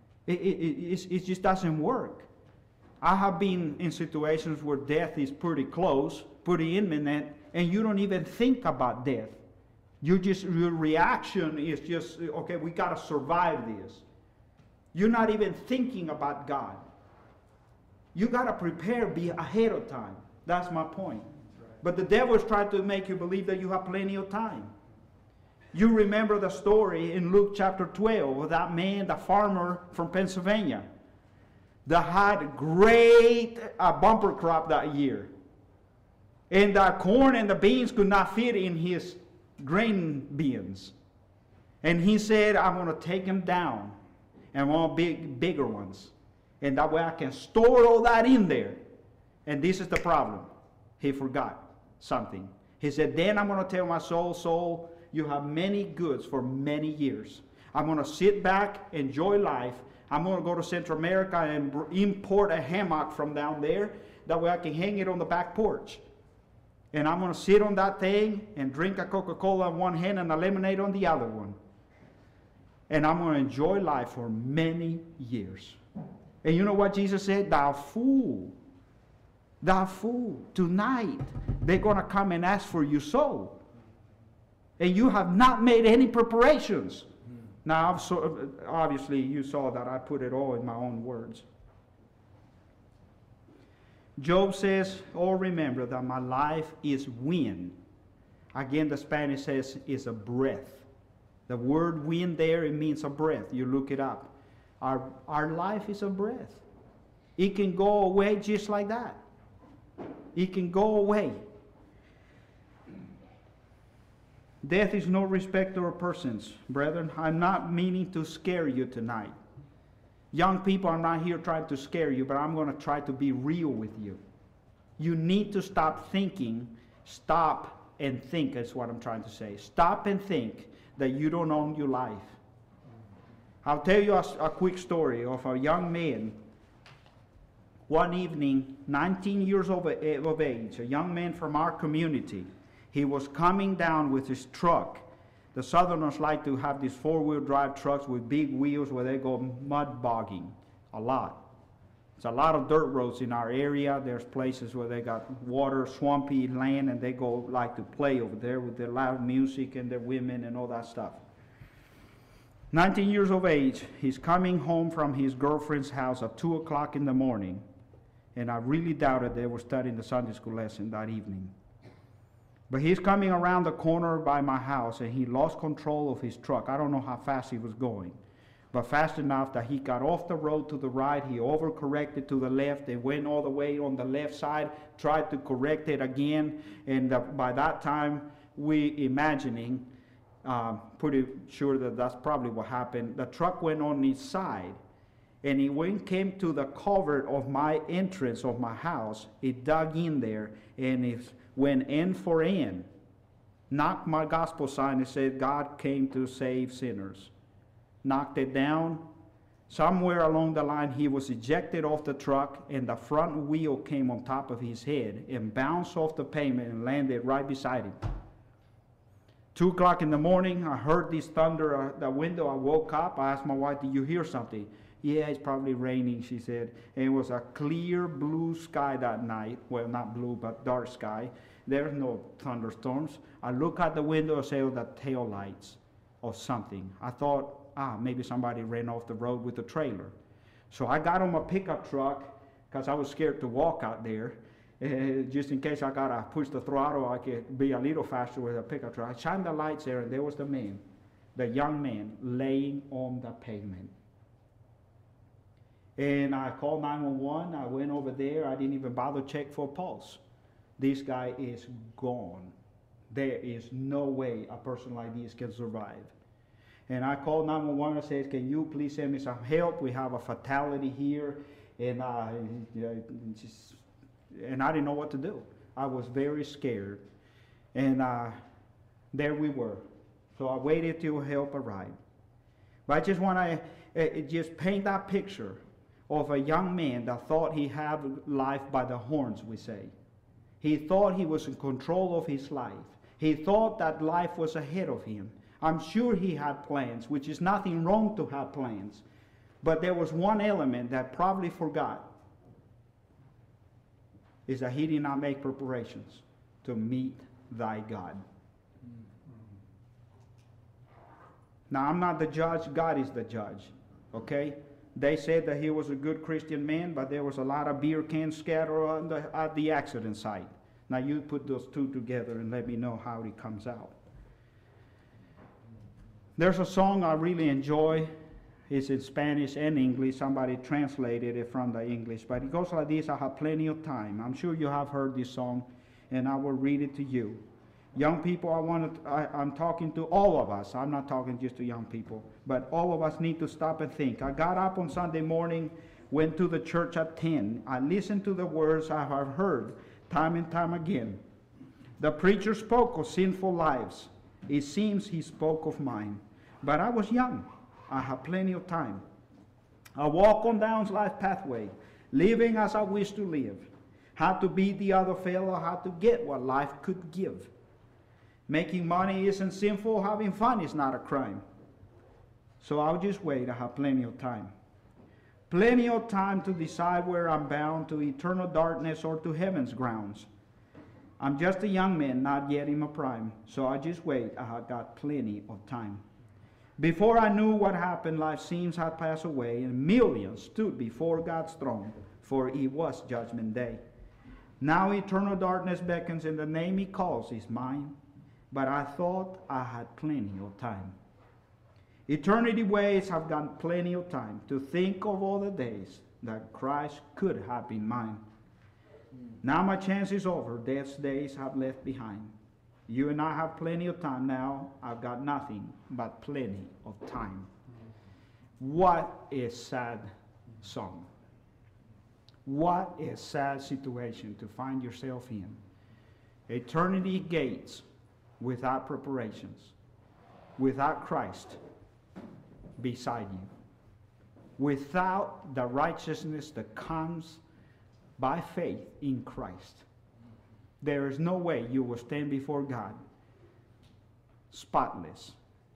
It just doesn't work. I have been in situations where death is pretty close, pretty imminent, and you don't even think about death. Your reaction is just, okay, we got to survive this. You're not even thinking about God. You got to prepare, be ahead of time. That's my point. But the devil is trying to make you believe that you have plenty of time. You remember the story in Luke chapter 12 of that man, the farmer from Pennsylvania, that had great bumper crop that year. And the corn and the beans could not fit in his grain bins. And he said, I'm going to take them down and I want bigger ones. And that way I can store all that in there. And this is the problem. He forgot something. He said, then I'm going to tell my soul, you have many goods for many years. I'm going to sit back, enjoy life. I'm going to go to Central America and import a hammock from down there. That way I can hang it on the back porch. And I'm going to sit on that thing and drink a Coca-Cola in one hand and a lemonade on the other one. And I'm going to enjoy life for many years. And you know what Jesus said? Thou fool. Thou fool. Tonight they're going to come and ask for your soul. And you have not made any preparations. Now, obviously, you saw that I put it all in my own words. Job says, oh, remember that my life is wind. Again, the Spanish says is a breath. The word wind there, it means a breath. You look it up. Our life is a breath. It can go away just like that. It can go away. Death is no respecter of persons, brethren. I'm not meaning to scare you tonight. Young people, I'm not here trying to scare you, but I'm going to try to be real with you. You need to stop thinking. Stop and think is what I'm trying to say. Stop and think that you don't own your life. I'll tell you a quick story of a young man. One evening, 19 years of age, a young man from our community. He was coming down with his truck. The Southerners like to have these four-wheel drive trucks with big wheels where they go mud bogging a lot. There's a lot of dirt roads in our area. There's places where they got water, swampy land, and they go like to play over there with their loud music and their women and all that stuff. 19 years of age, he's coming home from his girlfriend's house at 2 o'clock in the morning, and I really doubted they were studying the Sunday school lesson that evening. But he's coming around the corner by my house, and he lost control of his truck. I don't know how fast he was going. but fast enough that he got off the road to the right, he overcorrected to the left, and went all the way on the left side, tried to correct it again, and by that time, we imagining, pretty sure that that's probably what happened, the truck went on his side, and it came to the cover of my entrance of my house. It dug in there, and it went end for end, knocked my gospel sign and said, God came to save sinners. Knocked it down. Somewhere along the line, he was ejected off the truck, and the front wheel came on top of his head and bounced off the pavement and landed right beside him. 2 o'clock in the morning, I heard this thunder at the window. I woke up. I asked my wife, did you hear something? Yeah, it's probably raining, she said. And it was a clear blue sky that night. Well, not blue, but dark sky. There's no thunderstorms. I look out the window and say, oh, the tail lights of something. I thought, maybe somebody ran off the road with a trailer. So I got on my pickup truck because I was scared to walk out there. Just in case I got to push the throttle, I could be a little faster with a pickup truck. I shined the lights there, and there was the man, the young man, laying on the pavement. And I called 911. I went over there. I didn't even bother to check for a pulse. This guy is gone. There is no way a person like this can survive. And I called 911 and said, can you please send me some help? We have a fatality here. And I didn't know what to do. I was very scared. And there we were. So I waited till help arrived. But I just want to just paint that picture of a young man that thought he had life by the horns, we say. He thought he was in control of his life. He thought that life was ahead of him. I'm sure he had plans, which is nothing wrong to have plans. But there was one element that probably forgot, is that he did not make preparations to meet thy God. Now, I'm not the judge. God is the judge. Okay? They said that he was a good Christian man, but there was a lot of beer cans scattered at the accident site. Now, you put those two together and let me know how it comes out. There's a song I really enjoy. It's in Spanish and English. Somebody translated it from the English. But it goes like this: I have plenty of time. I'm sure you have heard this song, and I will read it to you. Young people, I'm talking to all of us. I'm not talking just to young people. But all of us need to stop and think. I got up on Sunday morning, went to the church at 10. I listened to the words I have heard time and time again. The preacher spoke of sinful lives. It seems he spoke of mine. But I was young. I have plenty of time. I walk on down life's pathway, living as I wish to live. How to beat the other fellow, how to get what life could give. Making money isn't sinful, having fun is not a crime. So I'll just wait. I have plenty of time. Plenty of time to decide where I'm bound, to eternal darkness or to heaven's grounds. I'm just a young man, not yet in my prime. So I just wait. I have got plenty of time. Before I knew what happened, life seems had passed away, and millions stood before God's throne, for it was judgment day. Now eternal darkness beckons, and the name he calls is mine. But I thought I had plenty of time. Eternity waits, I've got plenty of time to think of all the days that Christ could have been mine. Now my chance is over, death's days have left behind. You and I have plenty of time now. I've got nothing but plenty of time. What a sad song. What a sad situation to find yourself in. Eternity gates without preparations, without Christ beside you, without the righteousness that comes by faith in Christ. There is no way you will stand before God spotless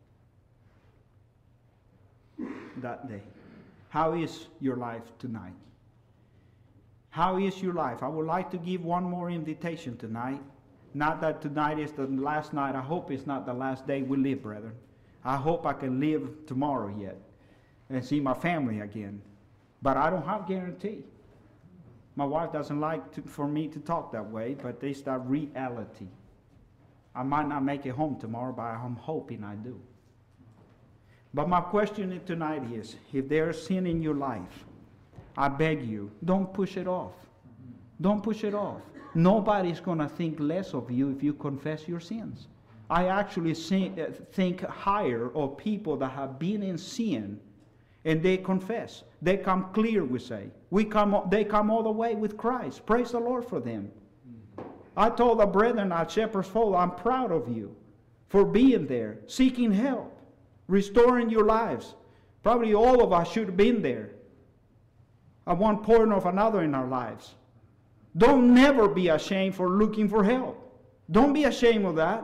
that day. How is your life tonight? How is your life? I would like to give one more invitation tonight. Not that tonight is the last night. I hope it's not the last day we live, brethren. I hope I can live tomorrow yet and see my family again. But I don't have guarantee. My wife doesn't like for me to talk that way, but it's that reality. I might not make it home tomorrow, but I'm hoping I do. But my question tonight is, if there's sin in your life, I beg you, don't push it off. Don't push it off. Nobody's going to think less of you if you confess your sins. I actually think higher of people that have been in sin and they confess. They come clear, we say. They come all the way with Christ. Praise the Lord for them. I told the brethren at Shepherd's Fold, I'm proud of you for being there, seeking help, restoring your lives. Probably all of us should have been there at one point or another in our lives. Don't never be ashamed for looking for help. Don't be ashamed of that.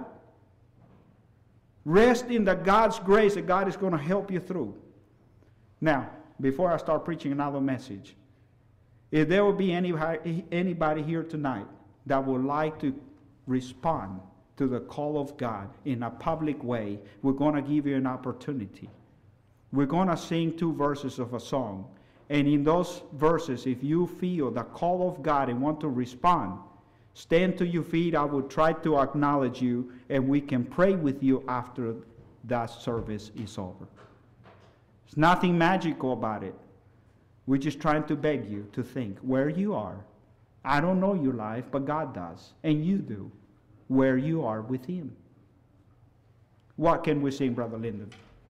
Rest in the God's grace that God is going to help you through. Now, before I start preaching another message, if there will be anybody here tonight that would like to respond to the call of God in a public way, we're going to give you an opportunity. We're going to sing 2 verses of a song. And in those verses, if you feel the call of God and want to respond, stand to your feet. I will try to acknowledge you, and we can pray with you after that service is over. There's nothing magical about it. We're just trying to beg you to think where you are. I don't know your life, but God does, and you do, where you are with Him. What can we sing, Brother Lyndon?